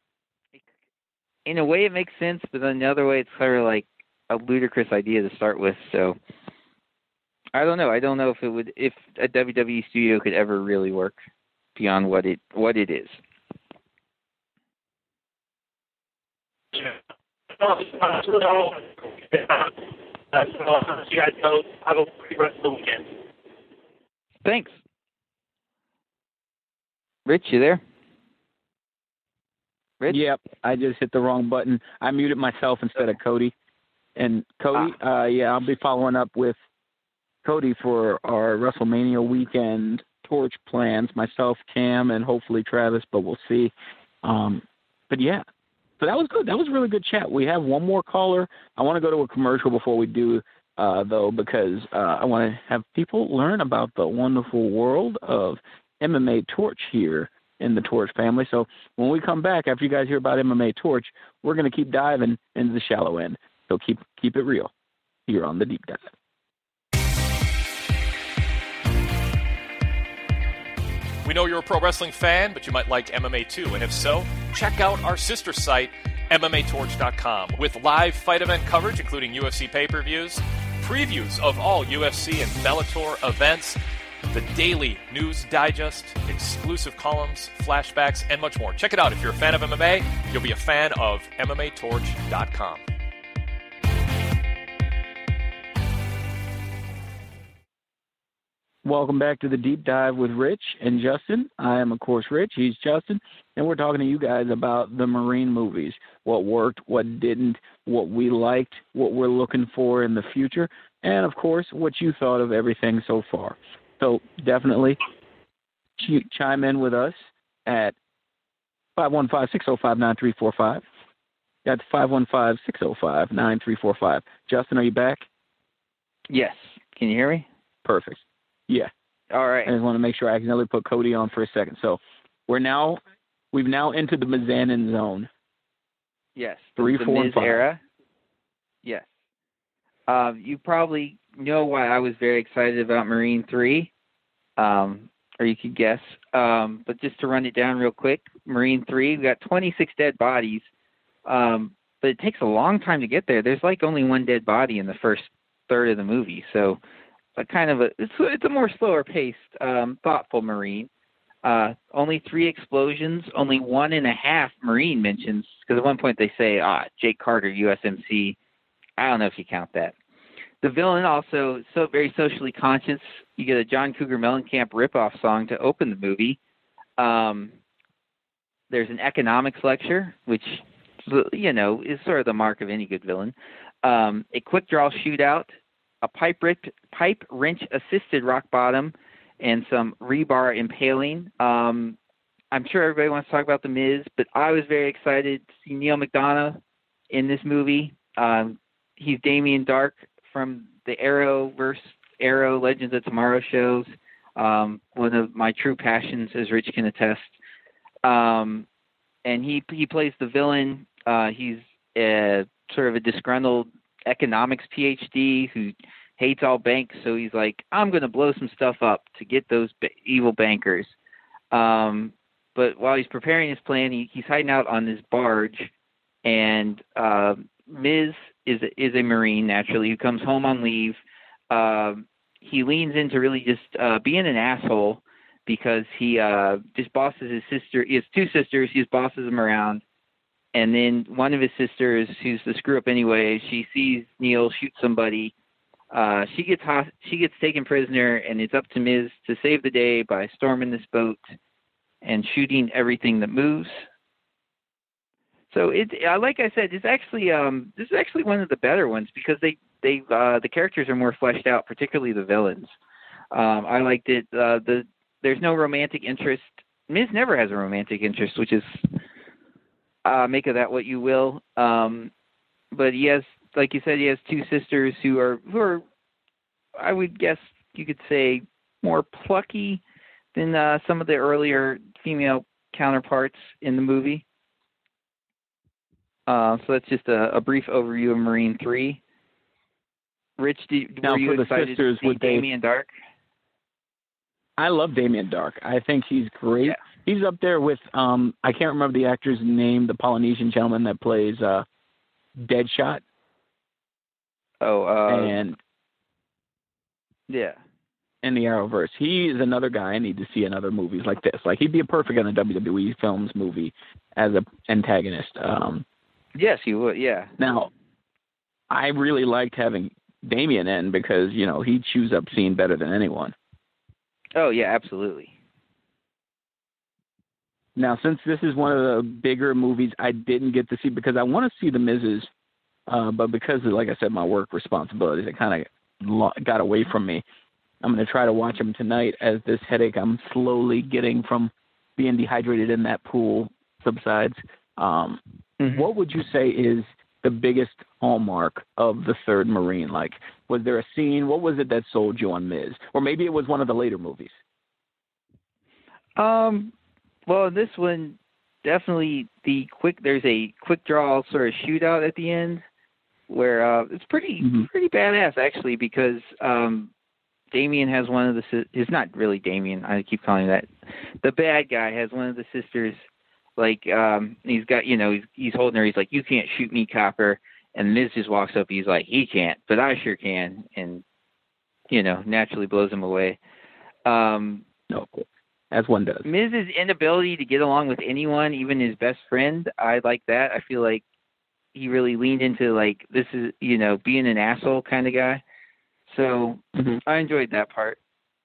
In a way, it makes sense, but in another way, it's sort of like a ludicrous idea to start with. So I don't know. I don't know if it would, if a W W E studio could ever really work beyond what it what it is. Yeah. Well, that's really all. Uh, so I'll let you guys go. Have a great rest of the weekend. Thanks. Rich, you there? Rich? Yep, I just hit the wrong button. I muted myself instead of Cody. And Cody, ah. uh, yeah, I'll be following up with Cody for our WrestleMania weekend torch plans, myself, Cam, and hopefully Travis, but we'll see. Um, but yeah, so that was good. That was a really good chat. We have one more caller. I want to go to a commercial before we do, uh, though, because uh, I want to have people learn about the wonderful world of M M A Torch here in the Torch family. So when we come back, after you guys hear about M M A Torch, we're going to keep diving into the shallow end. So keep keep it real here on the Deep Dive. We know you're a pro wrestling fan, but you might like M M A too. And if so, check out our sister site, M M A torch dot com, with live fight event coverage, including U F C pay-per-views, previews of all U F C and Bellator events, the daily news digest, exclusive columns, flashbacks, and much more. Check it out. If you're a fan of M M A, you'll be a fan of M M A torch dot com. Welcome back to the Deep Dive with Rich and Justin. I am, of course, Rich. He's Justin. And we're talking to you guys about the Marine movies, what worked, what didn't, what we liked, what we're looking for in the future, and, of course, what you thought of everything so far. So definitely ch- chime in with us at five one five, six oh five, nine three four five. That's five one five, six oh five, nine three four five. Justin, are you back? Yes. Can you hear me? Perfect. Yeah. All right. I just want to make sure I accidentally put Cody on for a second. So we're now, we've now entered the Mizanin zone. Yes. Three, the four, Miz and five. era. Yes. Um, you probably know why I was very excited about Marine three, um, or you could guess. Um, but just to run it down real quick, Marine three, we got twenty-six dead bodies, um, but it takes a long time to get there. There's like only one dead body in the first third of the movie, so a kind of a it's, it's a more slower paced, um, thoughtful Marine. Uh, only three explosions, only one and a half Marine mentions, because at one point they say, ah, Jake Carter, U S M C. I don't know if you count that. The villain also so very socially conscious. You get a John Cougar Mellencamp ripoff song to open the movie. Um, there's an economics lecture, which, you know, is sort of the mark of any good villain. Um, a quick draw shootout, a pipe, rip, pipe wrench assisted rock bottom, and some rebar impaling. Um, I'm sure everybody wants to talk about The Miz, but I was very excited to see Neil McDonough in this movie. Um, he's Damien Dark from the Arrowverse, Arrow Legends of Tomorrow shows. Um, one of my true passions, as Rich can attest. Um, and he he plays the villain. Uh, he's a, sort of a disgruntled economics P H D who hates all banks, so he's like, I'm going to blow some stuff up to get those b- evil bankers. Um, but while he's preparing his plan, he, he's hiding out on this barge, and uh, Miz is is a Marine, naturally, who comes home on leave. Uh, he leans into really just uh, being an asshole because he uh, just bosses his sister. He has two sisters. He just bosses them around. And then one of his sisters, who's the screw up anyway, she sees Neil shoot somebody. Uh, she gets ho- she gets taken prisoner, and it's up to Miz to save the day by storming this boat and shooting everything that moves. So it, uh, like I said, it's actually um, this is actually one of the better ones because they they uh, the characters are more fleshed out, particularly the villains. Um, I liked it. Uh, the there's no romantic interest. Miz never has a romantic interest, which is uh, make of that what you will. Um, but he has, like you said, he has two sisters who are who are, I would guess you could say, more plucky than uh, some of the earlier female counterparts in the movie. Uh, so that's just a, a brief overview of Marine three. Rich, did, now, were you for the excited sisters, to see would they, Damien Dark? I love Damien Dark. I think he's great. Yeah. He's up there with, um, I can't remember the actor's name, the Polynesian gentleman that plays uh, Deadshot. Oh, uh, and yeah. in the Arrowverse. He is another guy I need to see in other movies like this. Like, he'd be a perfect in a W W E Films movie as an antagonist. Um, yes, he would, yeah. Now, I really liked having Damien in because, you know, he chews up scene better than anyone. Oh, yeah, absolutely. Now, since this is one of the bigger movies I didn't get to see because I want to see The Missus, uh, but because, of, like I said, my work responsibilities, it kind of got away from me. I'm going to try to watch them tonight as this headache I'm slowly getting from being dehydrated in that pool subsides. Um, mm-hmm. What would you say is the biggest hallmark of the third Marine? Like, was there a scene? What was it that sold you on Miz? Or maybe it was one of the later movies. Um, well, this one, definitely the quick, there's a quick draw sort of shootout at the end where uh, it's pretty, mm-hmm. pretty badass actually because um, Damien has one of the, it's not really Damien, I keep calling him that. The bad guy has one of the sisters. Like, um, he's got, you know, he's, he's holding her. He's like, you can't shoot me, copper. And Miz just walks up. He's like, he can't, but I sure can. And, you know, naturally blows him away. Um, no, as one does. Miz's inability to get along with anyone, even his best friend, I like that. I feel like he really leaned into, like, this is, you know, being an asshole kind of guy. So mm-hmm. I enjoyed that part.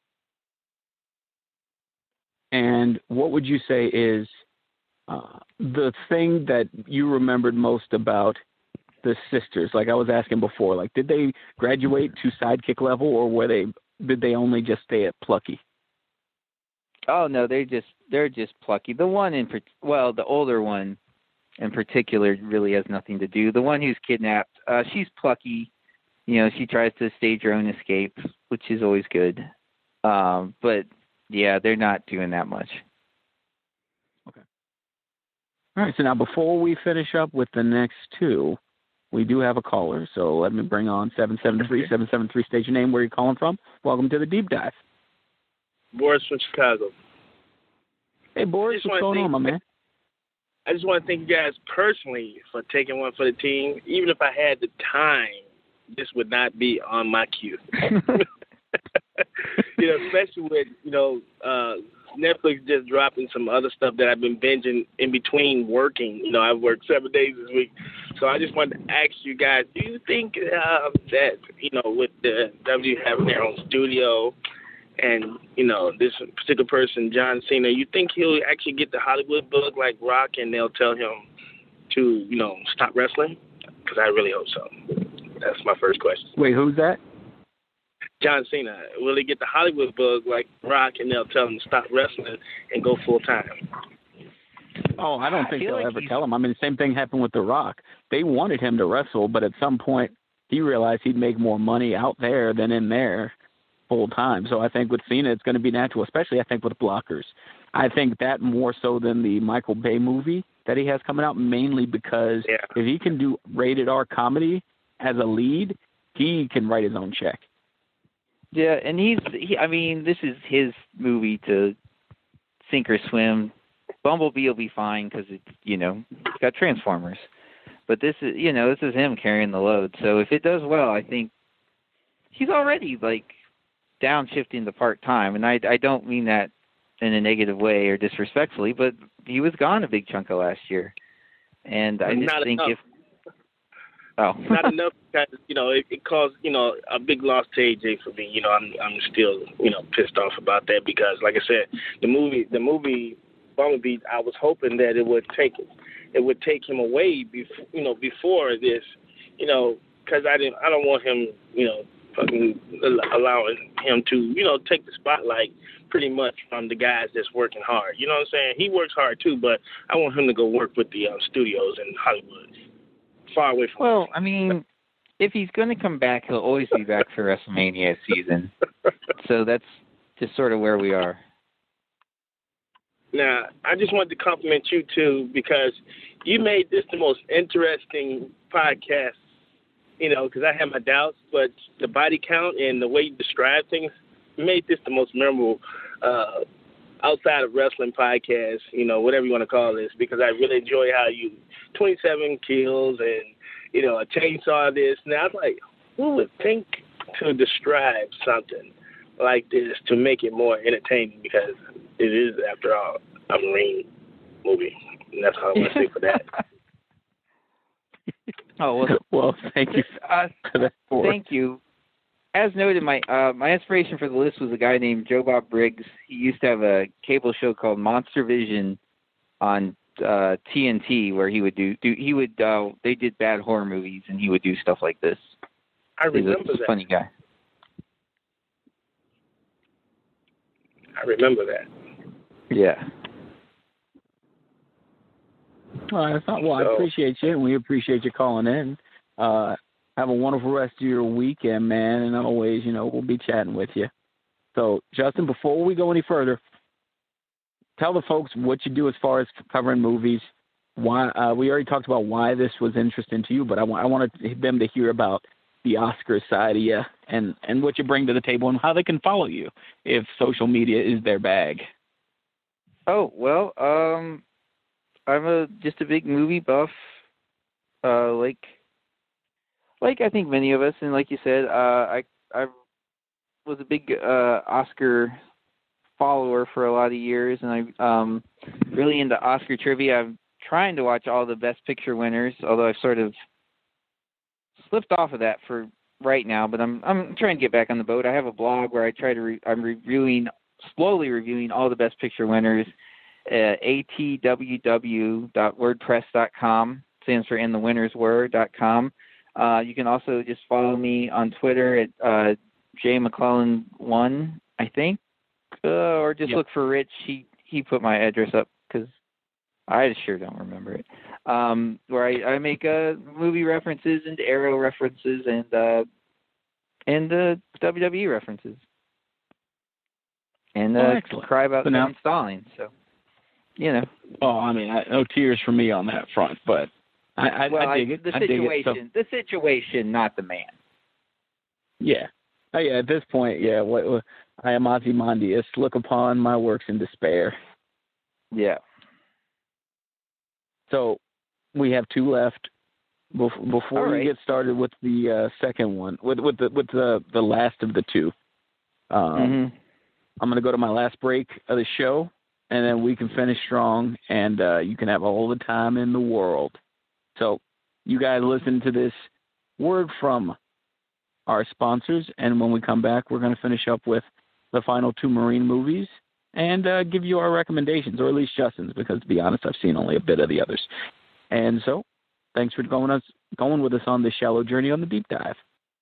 And what would you say is Uh, the thing that you remembered most about the sisters? Like I was asking before, like, did they graduate to sidekick level, or were they, did they only just stay at plucky? Oh no, they just, they're just plucky. The one in, well, the older one in particular really has nothing to do. The one who's kidnapped, uh, she's plucky. You know, she tries to stage her own escape, which is always good. Um, but yeah, they're not doing that much. All right, so now before we finish up with the next two, we do have a caller. So let me bring on seven seven three, seven seven three. State your name, where you're calling from. Welcome to the Deep Dive. Boris from Chicago. Hey, Boris, what's going on, my man? I just want to thank you guys personally for taking one for the team. Even if I had the time, this would not be on my queue. You know, especially with, you know, uh, Netflix just dropping some other stuff that I've been binging in between working. You know, I've worked seven days this week. So I just wanted to ask you guys, do you think uh, that, you know, with the W having their own studio and, you know, this particular person, John Cena, you think he'll actually get the Hollywood bug like Rock and they'll tell him to, you know, stop wrestling? Because I really hope so. That's my first question. Wait, who's that? John Cena. Will he get the Hollywood bug like Rock and they'll tell him to stop wrestling and go full time? Oh, I don't think I they'll like ever he's... tell him. I mean, the same thing happened with The Rock. They wanted him to wrestle, but at some point he realized he'd make more money out there than in there full time. So I think with Cena, it's going to be natural, especially I think with blockers. I think that more so than the Michael Bay movie that he has coming out, mainly because yeah. if he can do rated R comedy as a lead, he can write his own check. Yeah, and he's, he, I mean, this is his movie to sink or swim. Bumblebee will be fine because it's, you know, it's got Transformers. But this is, you know, this is him carrying the load. So if it does well, I think he's already, like, downshifting to part-time. And I, I don't mean that in a negative way or disrespectfully, but he was gone a big chunk of last year. And I just Not think enough. if... Oh. Not enough because, you know, it, it caused, you know, a big loss to A J for me. You know, I'm I'm still, you know, pissed off about that because, like I said, the movie, the movie Bumblebee, I was hoping that it would take it, it would take him away, before, you know, before this, you know, because I didn't, I don't want him, you know, fucking allowing him to, you know, take the spotlight pretty much from the guys that's working hard. You know what I'm saying? He works hard too, but I want him to go work with the uh, studios in Hollywood. Far away from well, I mean, if he's going to come back, he'll always be back for WrestleMania season. So that's just sort of where we are. Now, I just wanted to compliment you, too, because you made this the most interesting podcast, you know, because I had my doubts, but the body count and the way you describe things made this the most memorable uh, outside of wrestling podcast, you know, whatever you want to call this, because I really enjoy how you, twenty-seven kills and, you know, a chainsaw this. Now, I was like, who would think to describe something like this to make it more entertaining, because it is, after all, a Marine movie. And that's all I want to say for that. Oh, well, well thank you. Uh, thank you. As noted, my uh, my inspiration for the list was a guy named Joe Bob Briggs. He used to have a cable show called Monster Vision on uh, T N T, where he would do, do he would uh, they did bad horror movies, and he would do stuff like this. I remember He's a that. Funny guy. I remember that. Yeah. Well, I thought, well, I So- appreciate you, and we appreciate you calling in. Uh, have a wonderful rest of your weekend, man, and always, you know, we'll be chatting with you. So, Justin, before we go any further, tell the folks what you do as far as covering movies. Why uh, we already talked about why this was interesting to you, but I, want I wanted them to hear about the Oscar side of you and, and what you bring to the table and how they can follow you if social media is their bag. Oh, well, um, I'm a just a big movie buff, uh, like, like I think many of us, and like you said, uh, I I was a big uh, Oscar follower for a lot of years, and I um really into Oscar trivia. I'm trying to watch all the Best Picture winners, although I've sort of slipped off of that for right now. But I'm I'm trying to get back on the boat. I have a blog where I try to re- I'm reviewing slowly reviewing all the Best Picture winners. Uh, A T W W dot wordpress dot com stands for in the winners were dot com. Uh, you can also just follow me on Twitter at uh, J McClellan one, I think, uh, or just Yep. look for Rich. He he put my address up because I sure don't remember it. Um, where I, I make uh, movie references and Arrow references and uh, and uh, W W E references and uh, Oh, excellent. cry about So now- installing. So you know. Oh, I mean, I, no tears for me on that front, but I, I, Well, I dig I, it. the I dig it. situation, So, the situation, not the man. yeah. Oh, yeah, at this point, yeah, what, what, I am Ozymandias. Look upon my works in despair. Yeah. So we have two left. Bef- Before All we right. get started with the uh, second one, with with the with the, the last of the two, um, Mm-hmm. I'm going to go to my last break of the show, and then we can finish strong, and uh, you can have all the time in the world. So you guys listen to this word from our sponsors, and when we come back, we're going to finish up with the final two Marine movies and uh, give you our recommendations, or at least Justin's, because to be honest, I've seen only a bit of the others. And so, thanks for going us going with us on this shallow journey on the deep dive.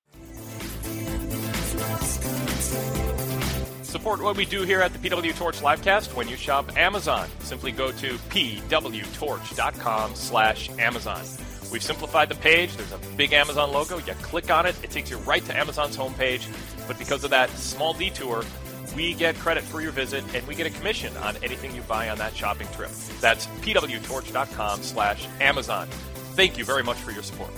Support what we do here at the P W Torch Livecast when you shop Amazon. Simply go to p w torch dot com slash Amazon. We've simplified the page. There's a big Amazon logo. You click on it. It takes you right to Amazon's homepage. But because of that small detour, we get credit for your visit, and we get a commission on anything you buy on that shopping trip. That's p w torch dot com slash Amazon. Thank you very much for your support.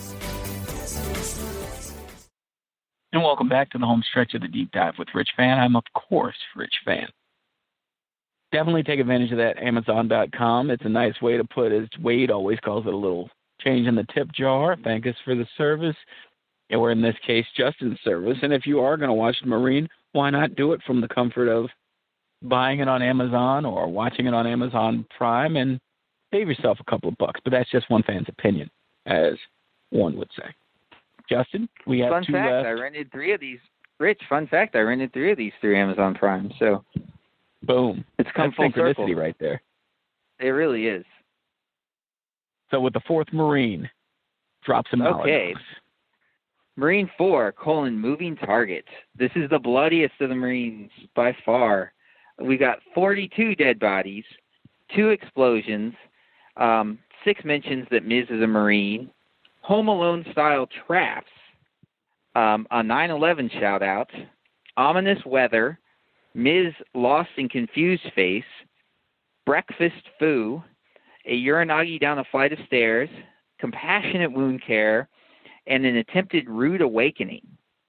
And welcome back to the home stretch of the deep dive with Rich Fan. I'm, of course, Rich Fan. Definitely take advantage of that Amazon dot com. It's a nice way to put, as Wade always calls it, a little change in the tip jar. Thank us for the service, or in this case, Justin's service. And if you are going to watch the Marine, why not do it from the comfort of buying it on Amazon or watching it on Amazon Prime and save yourself a couple of bucks? But that's just one fan's opinion, as one would say. Justin, we have Fun two fact, left. I rented three of these. Rich, fun fact, I rented three of these through Amazon Prime. So Boom. it's come That's full synchronicity circle. right there. It really is. So with the fourth Marine, drop some knowledge. Okay. Marine four, colon, moving target. This is the bloodiest of the Marines by far. We got forty-two dead bodies, two explosions, um, six mentions that Miz is a Marine, Home Alone-style traps, um, a nine eleven shout-out, ominous weather, Miz lost and confused face, breakfast foo, a uranagi down a flight of stairs, compassionate wound care, and an attempted rude awakening.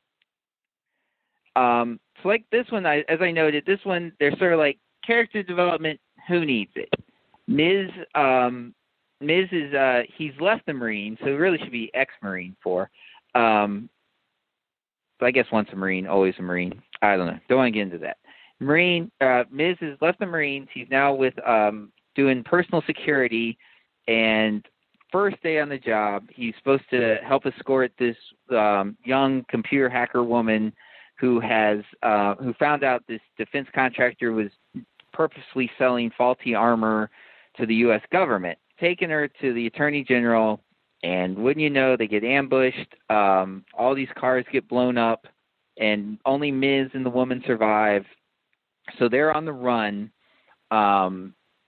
Um, so like this one, I, as I noted, this one, they're sort of like character development, who needs it? Miz, um, Miz is, uh, he's left the Marine, so he really should be ex-Marine for. Um, but I guess once a Marine, always a Marine. I don't know. Don't want to get into that. Marine, uh, Miz has left the Marines. He's now with, um, doing personal security, and first day on the job, he's supposed to help escort this, um, young computer hacker woman who has, uh, who found out this defense contractor was purposely selling faulty armor to the U S government, taking her to the Attorney General, and wouldn't you know, they get ambushed, um, all these cars get blown up, and only Miz and the woman survive, so they're on the run, um,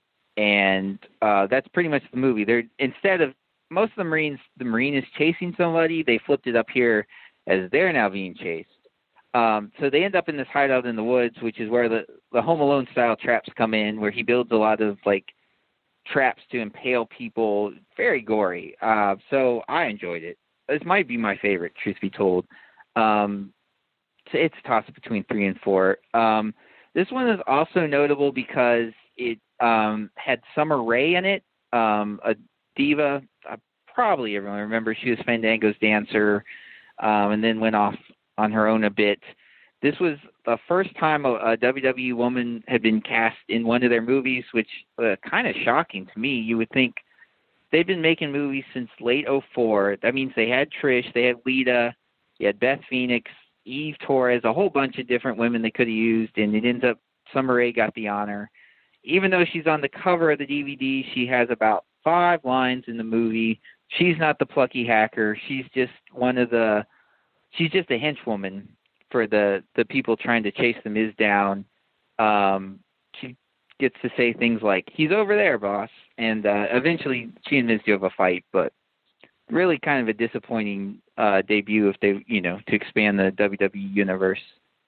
and uh, that's pretty much the movie. They're, instead of, most of the Marines, the Marine is chasing somebody, they flipped it up here as they're now being chased. Um, so they end up in this hideout in the woods, which is where the, the Home Alone style traps come in, where he builds a lot of like traps to impale people. Very gory. Uh, so I enjoyed it. This might be my favorite, truth be told. Um, it's a toss between three and four. Um, this one is also notable because it um, had Summer Rae in it, um, a diva. Uh, probably everyone remembers she was Fandango's dancer, um, and then went off on her own a bit. This was the first time a, a W W E woman had been cast in one of their movies, which uh, kind of shocking to me. You would think they've been making movies since late oh four. That means they had Trish, they had Lita, you had Beth Phoenix, Eve Torres, a whole bunch of different women they could have used, and it ends up Summer Rae got the honor. Even though she's on the cover of the D V D, she has about five lines in the movie. She's not the plucky hacker. She's just one of the She's just a henchwoman for the, the people trying to chase the Miz down. Um, she gets to say things like, he's over there, boss. And uh, eventually she and Miz do have a fight, but really kind of a disappointing uh, debut if they, you know, to expand the W W E universe.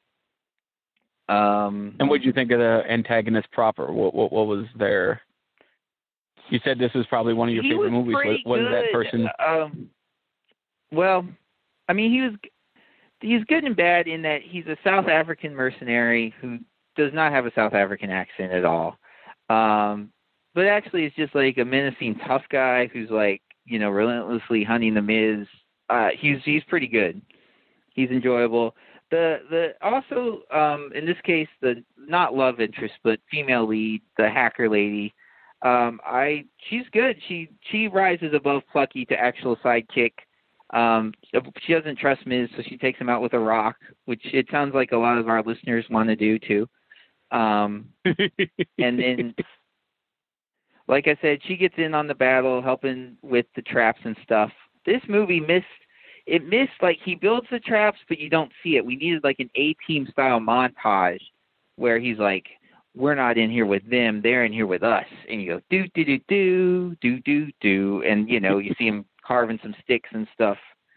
Um, and what did you think of the antagonist proper? What, what, what was their... You said this was probably one of your favorite movies. What, what is that person? Um, well... I mean, he was he's good and bad in that he's a South African mercenary who does not have a South African accent at all. Um, but actually is just like a menacing tough guy who's like, you know, relentlessly hunting the Miz. Uh, he's he's pretty good. He's enjoyable. The the also um, in this case the not love interest but female lead, the hacker lady. Um, I she's good. She she rises above plucky to actual sidekick. Um, she doesn't trust Miz, so she takes him out with a rock, which it sounds like a lot of our listeners want to do too. Um, and then, like I said, she gets in on the battle, helping with the traps and stuff. This movie missed, it missed, like, he builds the traps, but you don't see it. We needed like an A-Team style montage where he's like, we're not in here with them, they're in here with us. And you go, do, do, do, do, do, do, do. And, you know, you see him carving some sticks and stuff.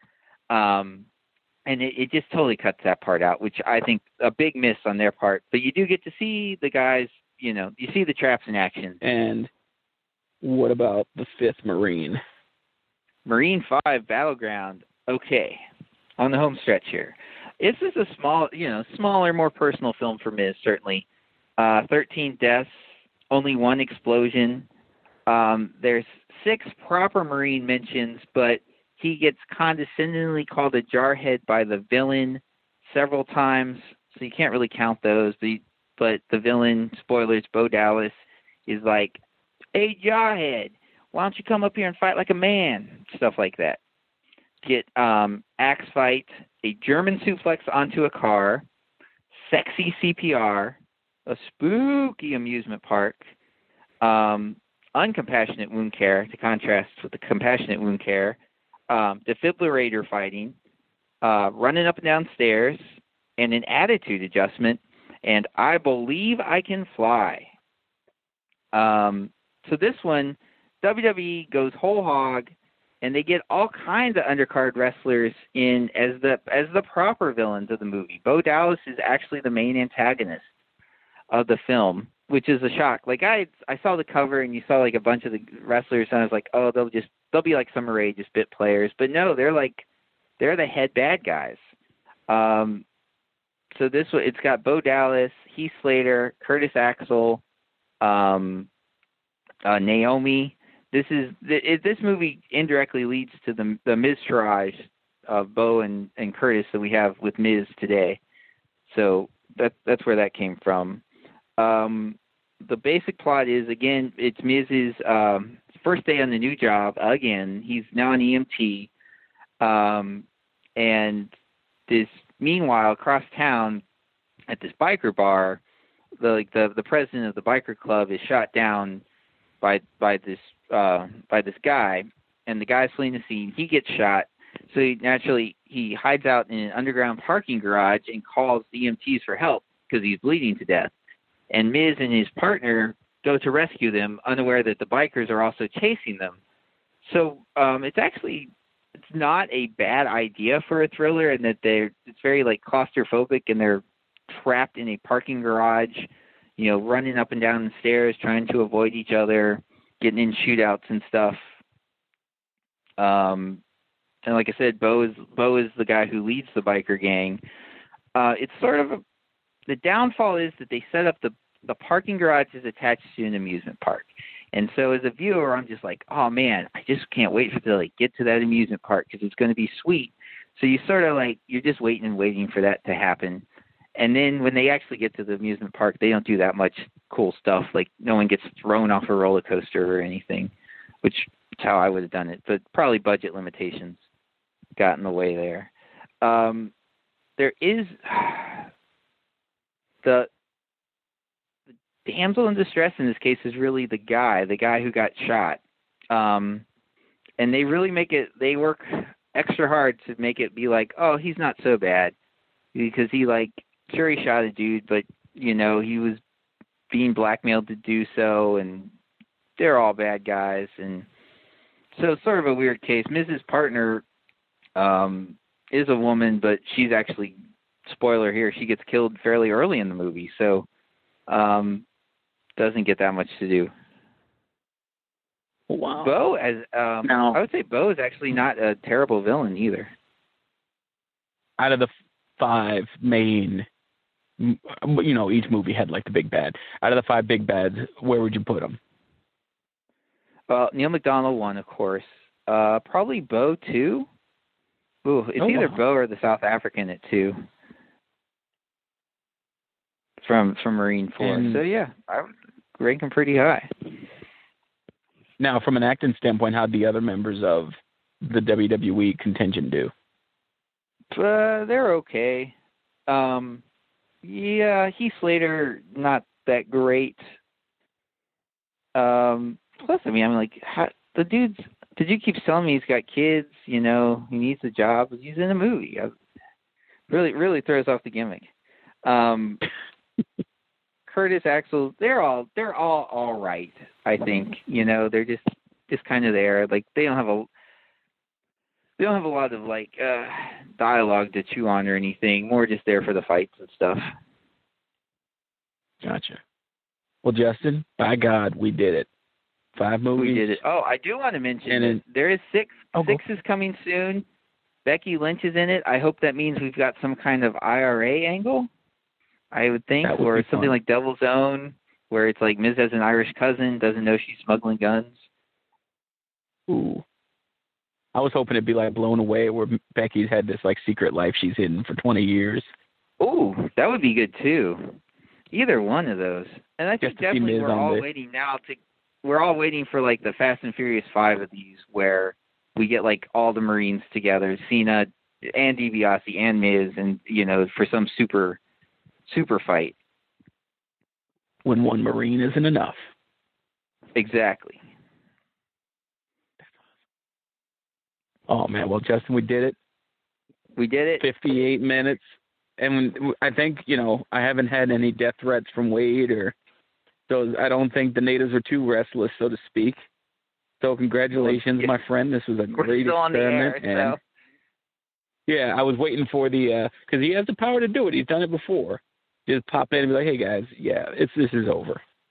Um, and it, it just totally cuts that part out, which I think a big miss on their part. But you do get to see the guys, you know, you see the traps in action. And what about the fifth Marine? Marine five Battleground. Okay. On the home stretch here. This is a small, you know, smaller, more personal film for Miz, certainly. Uh, thirteen deaths, only one explosion. Um, there's six proper Marine mentions, but he gets condescendingly called a jarhead by the villain several times, so you can't really count those. But, but the villain, spoilers, Bo Dallas, is like, hey, jarhead, why don't you come up here and fight like a man? Stuff like that. Get um, axe fight, a German suplex onto a car, sexy C P R, a spooky amusement park, um, uncompassionate wound care, to contrast with the compassionate wound care, um, defibrillator fighting, uh, running up and down stairs, and an attitude adjustment, and I believe I can fly. Um, so this one, W W E goes whole hog, and they get all kinds of undercard wrestlers in as the as the proper villains of the movie. Bo Dallas is actually the main antagonist of the film. which is a shock. Like I I saw the cover and you saw like a bunch of the wrestlers and I was like, oh, they'll just they'll be like Summer Rae, just bit players. But no, they're like they're the head bad guys. Um, so this it's got Bo Dallas, Heath Slater, Curtis Axel, um, uh, Naomi. This is it, this movie indirectly leads to the the Miz Taraj of Bo and, and Curtis that we have with Miz today. So that that's where that came from. Um, the basic plot is, again, it's Miz's um, first day on the new job. Again, he's now an E M T. Um, and this, meanwhile, across town at this biker bar, the, like the, the president of the biker club is shot down by, by this, uh, by this guy, and the guy's fleeing the scene. He gets shot. So he, naturally, he hides out in an underground parking garage and calls E M Ts for help because he's bleeding to death. And Miz and his partner go to rescue them, unaware that the bikers are also chasing them. So um, it's actually it's not a bad idea for a thriller, and that they're it's very like claustrophobic, and they're trapped in a parking garage, you know, running up and down the stairs, trying to avoid each other, getting in shootouts and stuff. Um, and like I said, Bo is Bo is the guy who leads the biker gang. Uh, it's sort of a The downfall is that they set up the, the parking garage is attached to an amusement park. And so as a viewer, I'm just like, oh, man, I just can't wait for to like get to that amusement park because it's going to be sweet. So you sort of like, you're just waiting and waiting for that to happen. And then when they actually get to the amusement park, they don't do that much cool stuff. Like no one gets thrown off a roller coaster or anything, which is how I would have done it. But probably budget limitations got in the way there. Um, there is... The, the damsel in distress in this case is really the guy, the guy who got shot. Um, and they really make it, they work extra hard to make it be like, oh, he's not so bad. Because he, like, sure, he shot a dude, but, you know, he was being blackmailed to do so, and they're all bad guys. And so it's sort of a weird case. Missus Partner um, is a woman, but she's actually... spoiler here, she gets killed fairly early in the movie, so um, doesn't get that much to do. Wow. Bo, as um, now, I would say Bo is actually not a terrible villain either. Out of the five main, you know, each movie had like the big bad. Out of the five big bads, where would you put them? Well, Neil McDonough won, of course. Uh, probably Bo too. Ooh, it's oh, either wow. Bo or the South African at two. From from Marine Four. And so yeah, I would rank him pretty high. Now, from an acting standpoint, how'd the other members of the W W E contingent do? Uh, they're okay. Um, yeah, Heath Slater, not that great. Um, plus, I mean, I'm like, how, the dude's. Did you keep telling me he's got kids? You know, he needs a job. He's in a movie. I, really, really throws off the gimmick. Um. Curtis Axel, they're all they're all all right. I think you know they're just just kind of there. Like they don't have a they don't have a lot of like uh, dialogue to chew on or anything. More just there for the fights and stuff. Gotcha. Well, Justin, by God, we did it. Five movies. We did it. Oh, I do want to mention and it, there is six. Oh, six is coming soon. Becky Lynch is in it. I hope that means we've got some kind of I R A angle. I would think, would or something fun. like Devil's Own, where it's like Miz has an Irish cousin, doesn't know she's smuggling guns. Ooh. I was hoping it'd be like Blown Away, where Becky's had this like secret life she's hidden for twenty years. Ooh, that would be good too. Either one of those. And I think definitely we're all the... waiting now to, we're all waiting for like the Fast and Furious five of these, where we get like all the Marines together, Cena and DiBiase and Miz, and, you know, for some super... super fight. When one Marine isn't enough. Exactly. Oh, man. Well, Justin, we did it. We did it. fifty-eight minutes. And I think, you know, I haven't had any death threats from Wade, or so I don't think the natives are too restless, so to speak. So congratulations, yeah. my friend. This was a We're great still experiment. on the air, and so. Yeah, I was waiting for the, because uh, he has the power to do it. He's done it before. Just pop in and be like, hey, guys, yeah, it's this is over.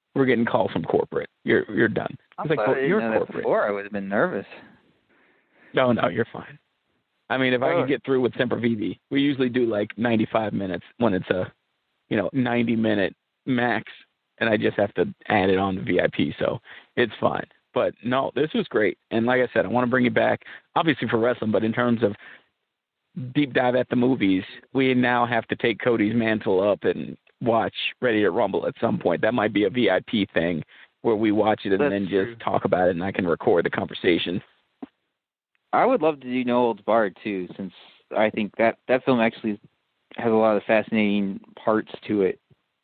we're getting calls from corporate. You're you're done. I'm It's like, glad I didn't you're know that corporate. before. I would have been nervous. No, no, you're fine. I mean, if I Oh. could get through with Semper Vivi, we usually do like ninety-five minutes when it's a, you know, ninety minute max, and I just have to add it on to V I P, so it's fine. But no, this was great. And like I said, I want to bring it back, obviously for wrestling, but in terms of deep dive at the movies, we now have to take Cody's mantle up and watch Ready to Rumble at some point. That might be a V I P thing where we watch it and That's then true. just talk about it, and I can record the conversation. I would love to do No Holds Barred too, since I think that that film actually has a lot of fascinating parts to it.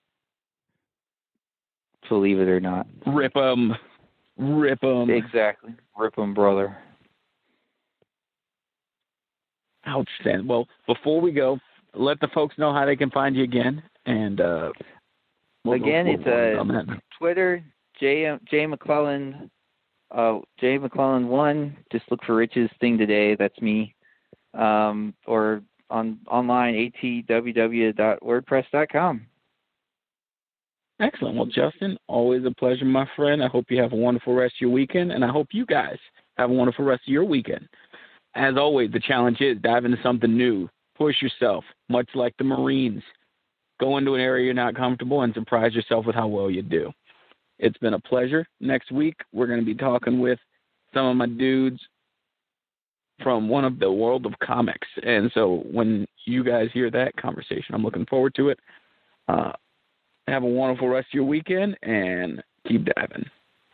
Believe it or not. Rip 'em. Rip 'em. Exactly. Rip 'em, brother. Outstanding. Well, before we go, let the folks know how they can find you again. And uh, we'll Again, go, it's we'll, uh, on that. Twitter, J J McClellan, uh, J McClellan one. Just look for Rich's thing today. That's me. Um, or on online, a t w w dot wordpress dot com. Excellent. Well, Justin, always a pleasure, my friend. I hope you have a wonderful rest of your weekend, and I hope you guys have a wonderful rest of your weekend. As always, the challenge is dive into something new. Push yourself, much like the Marines. Go into an area you're not comfortable and surprise yourself with how well you do. It's been a pleasure. Next week, we're going to be talking with some of my dudes from one of the world of comics. And so when you guys hear that conversation, I'm looking forward to it. Uh, have a wonderful rest of your weekend and keep diving.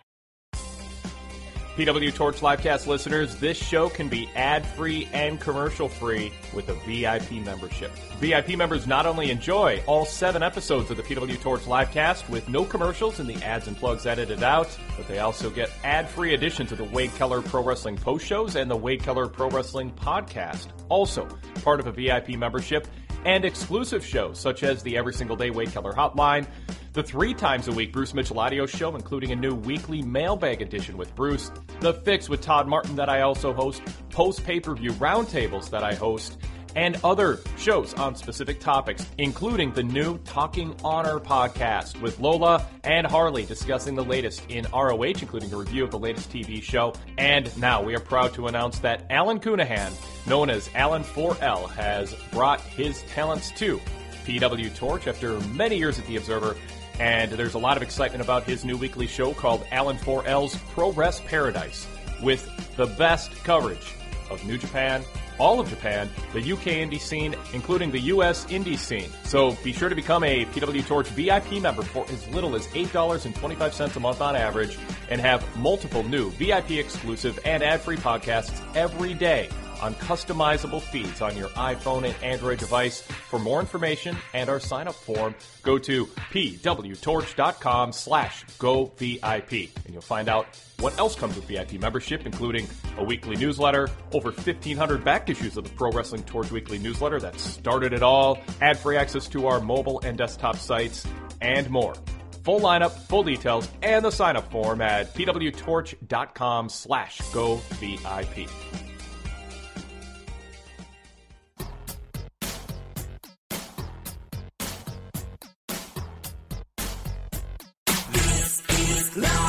P W Torch Livecast listeners, this show can be ad-free and commercial-free with a V I P membership. V I P members not only enjoy all seven episodes of the P W Torch Livecast with no commercials and the ads and plugs edited out, but they also get ad-free editions of the Wade Keller Pro Wrestling post shows and the Wade Keller Pro Wrestling podcast. Also, part of a V I P membership, and exclusive shows such as the Every Single Day Wade Keller Hotline, the three times a week Bruce Mitchell audio show, including a new weekly mailbag edition with Bruce, The Fix with Todd Martin that I also host, post pay-per-view roundtables that I host, and other shows on specific topics, including the new Talking Honor podcast with Lola and Harley discussing the latest in R O H, including a review of the latest T V show. And now we are proud to announce that Alan Cunahan, known as Alan four L, has brought his talents to P W Torch after many years at The Observer. And there's a lot of excitement about his new weekly show called Alan four L's Pro Wrest Paradise, with the best coverage of New Japan, all of Japan, the U K indie scene, including the U S indie scene. So be sure to become a P W Torch V I P member for as little as eight dollars and twenty-five cents a month on average, and have multiple new V I P exclusive and ad-free podcasts every day on customizable feeds on your iPhone and Android device. For more information and our sign-up form, go to pwtorch.com slash go VIP, and you'll find out what else comes with V I P membership, including a weekly newsletter, over fifteen hundred back issues of the Pro Wrestling Torch weekly newsletter that started it all, ad-free access to our mobile and desktop sites, and more. Full lineup, full details, and the sign-up form at pwtorch.com slash go VIP. This is live.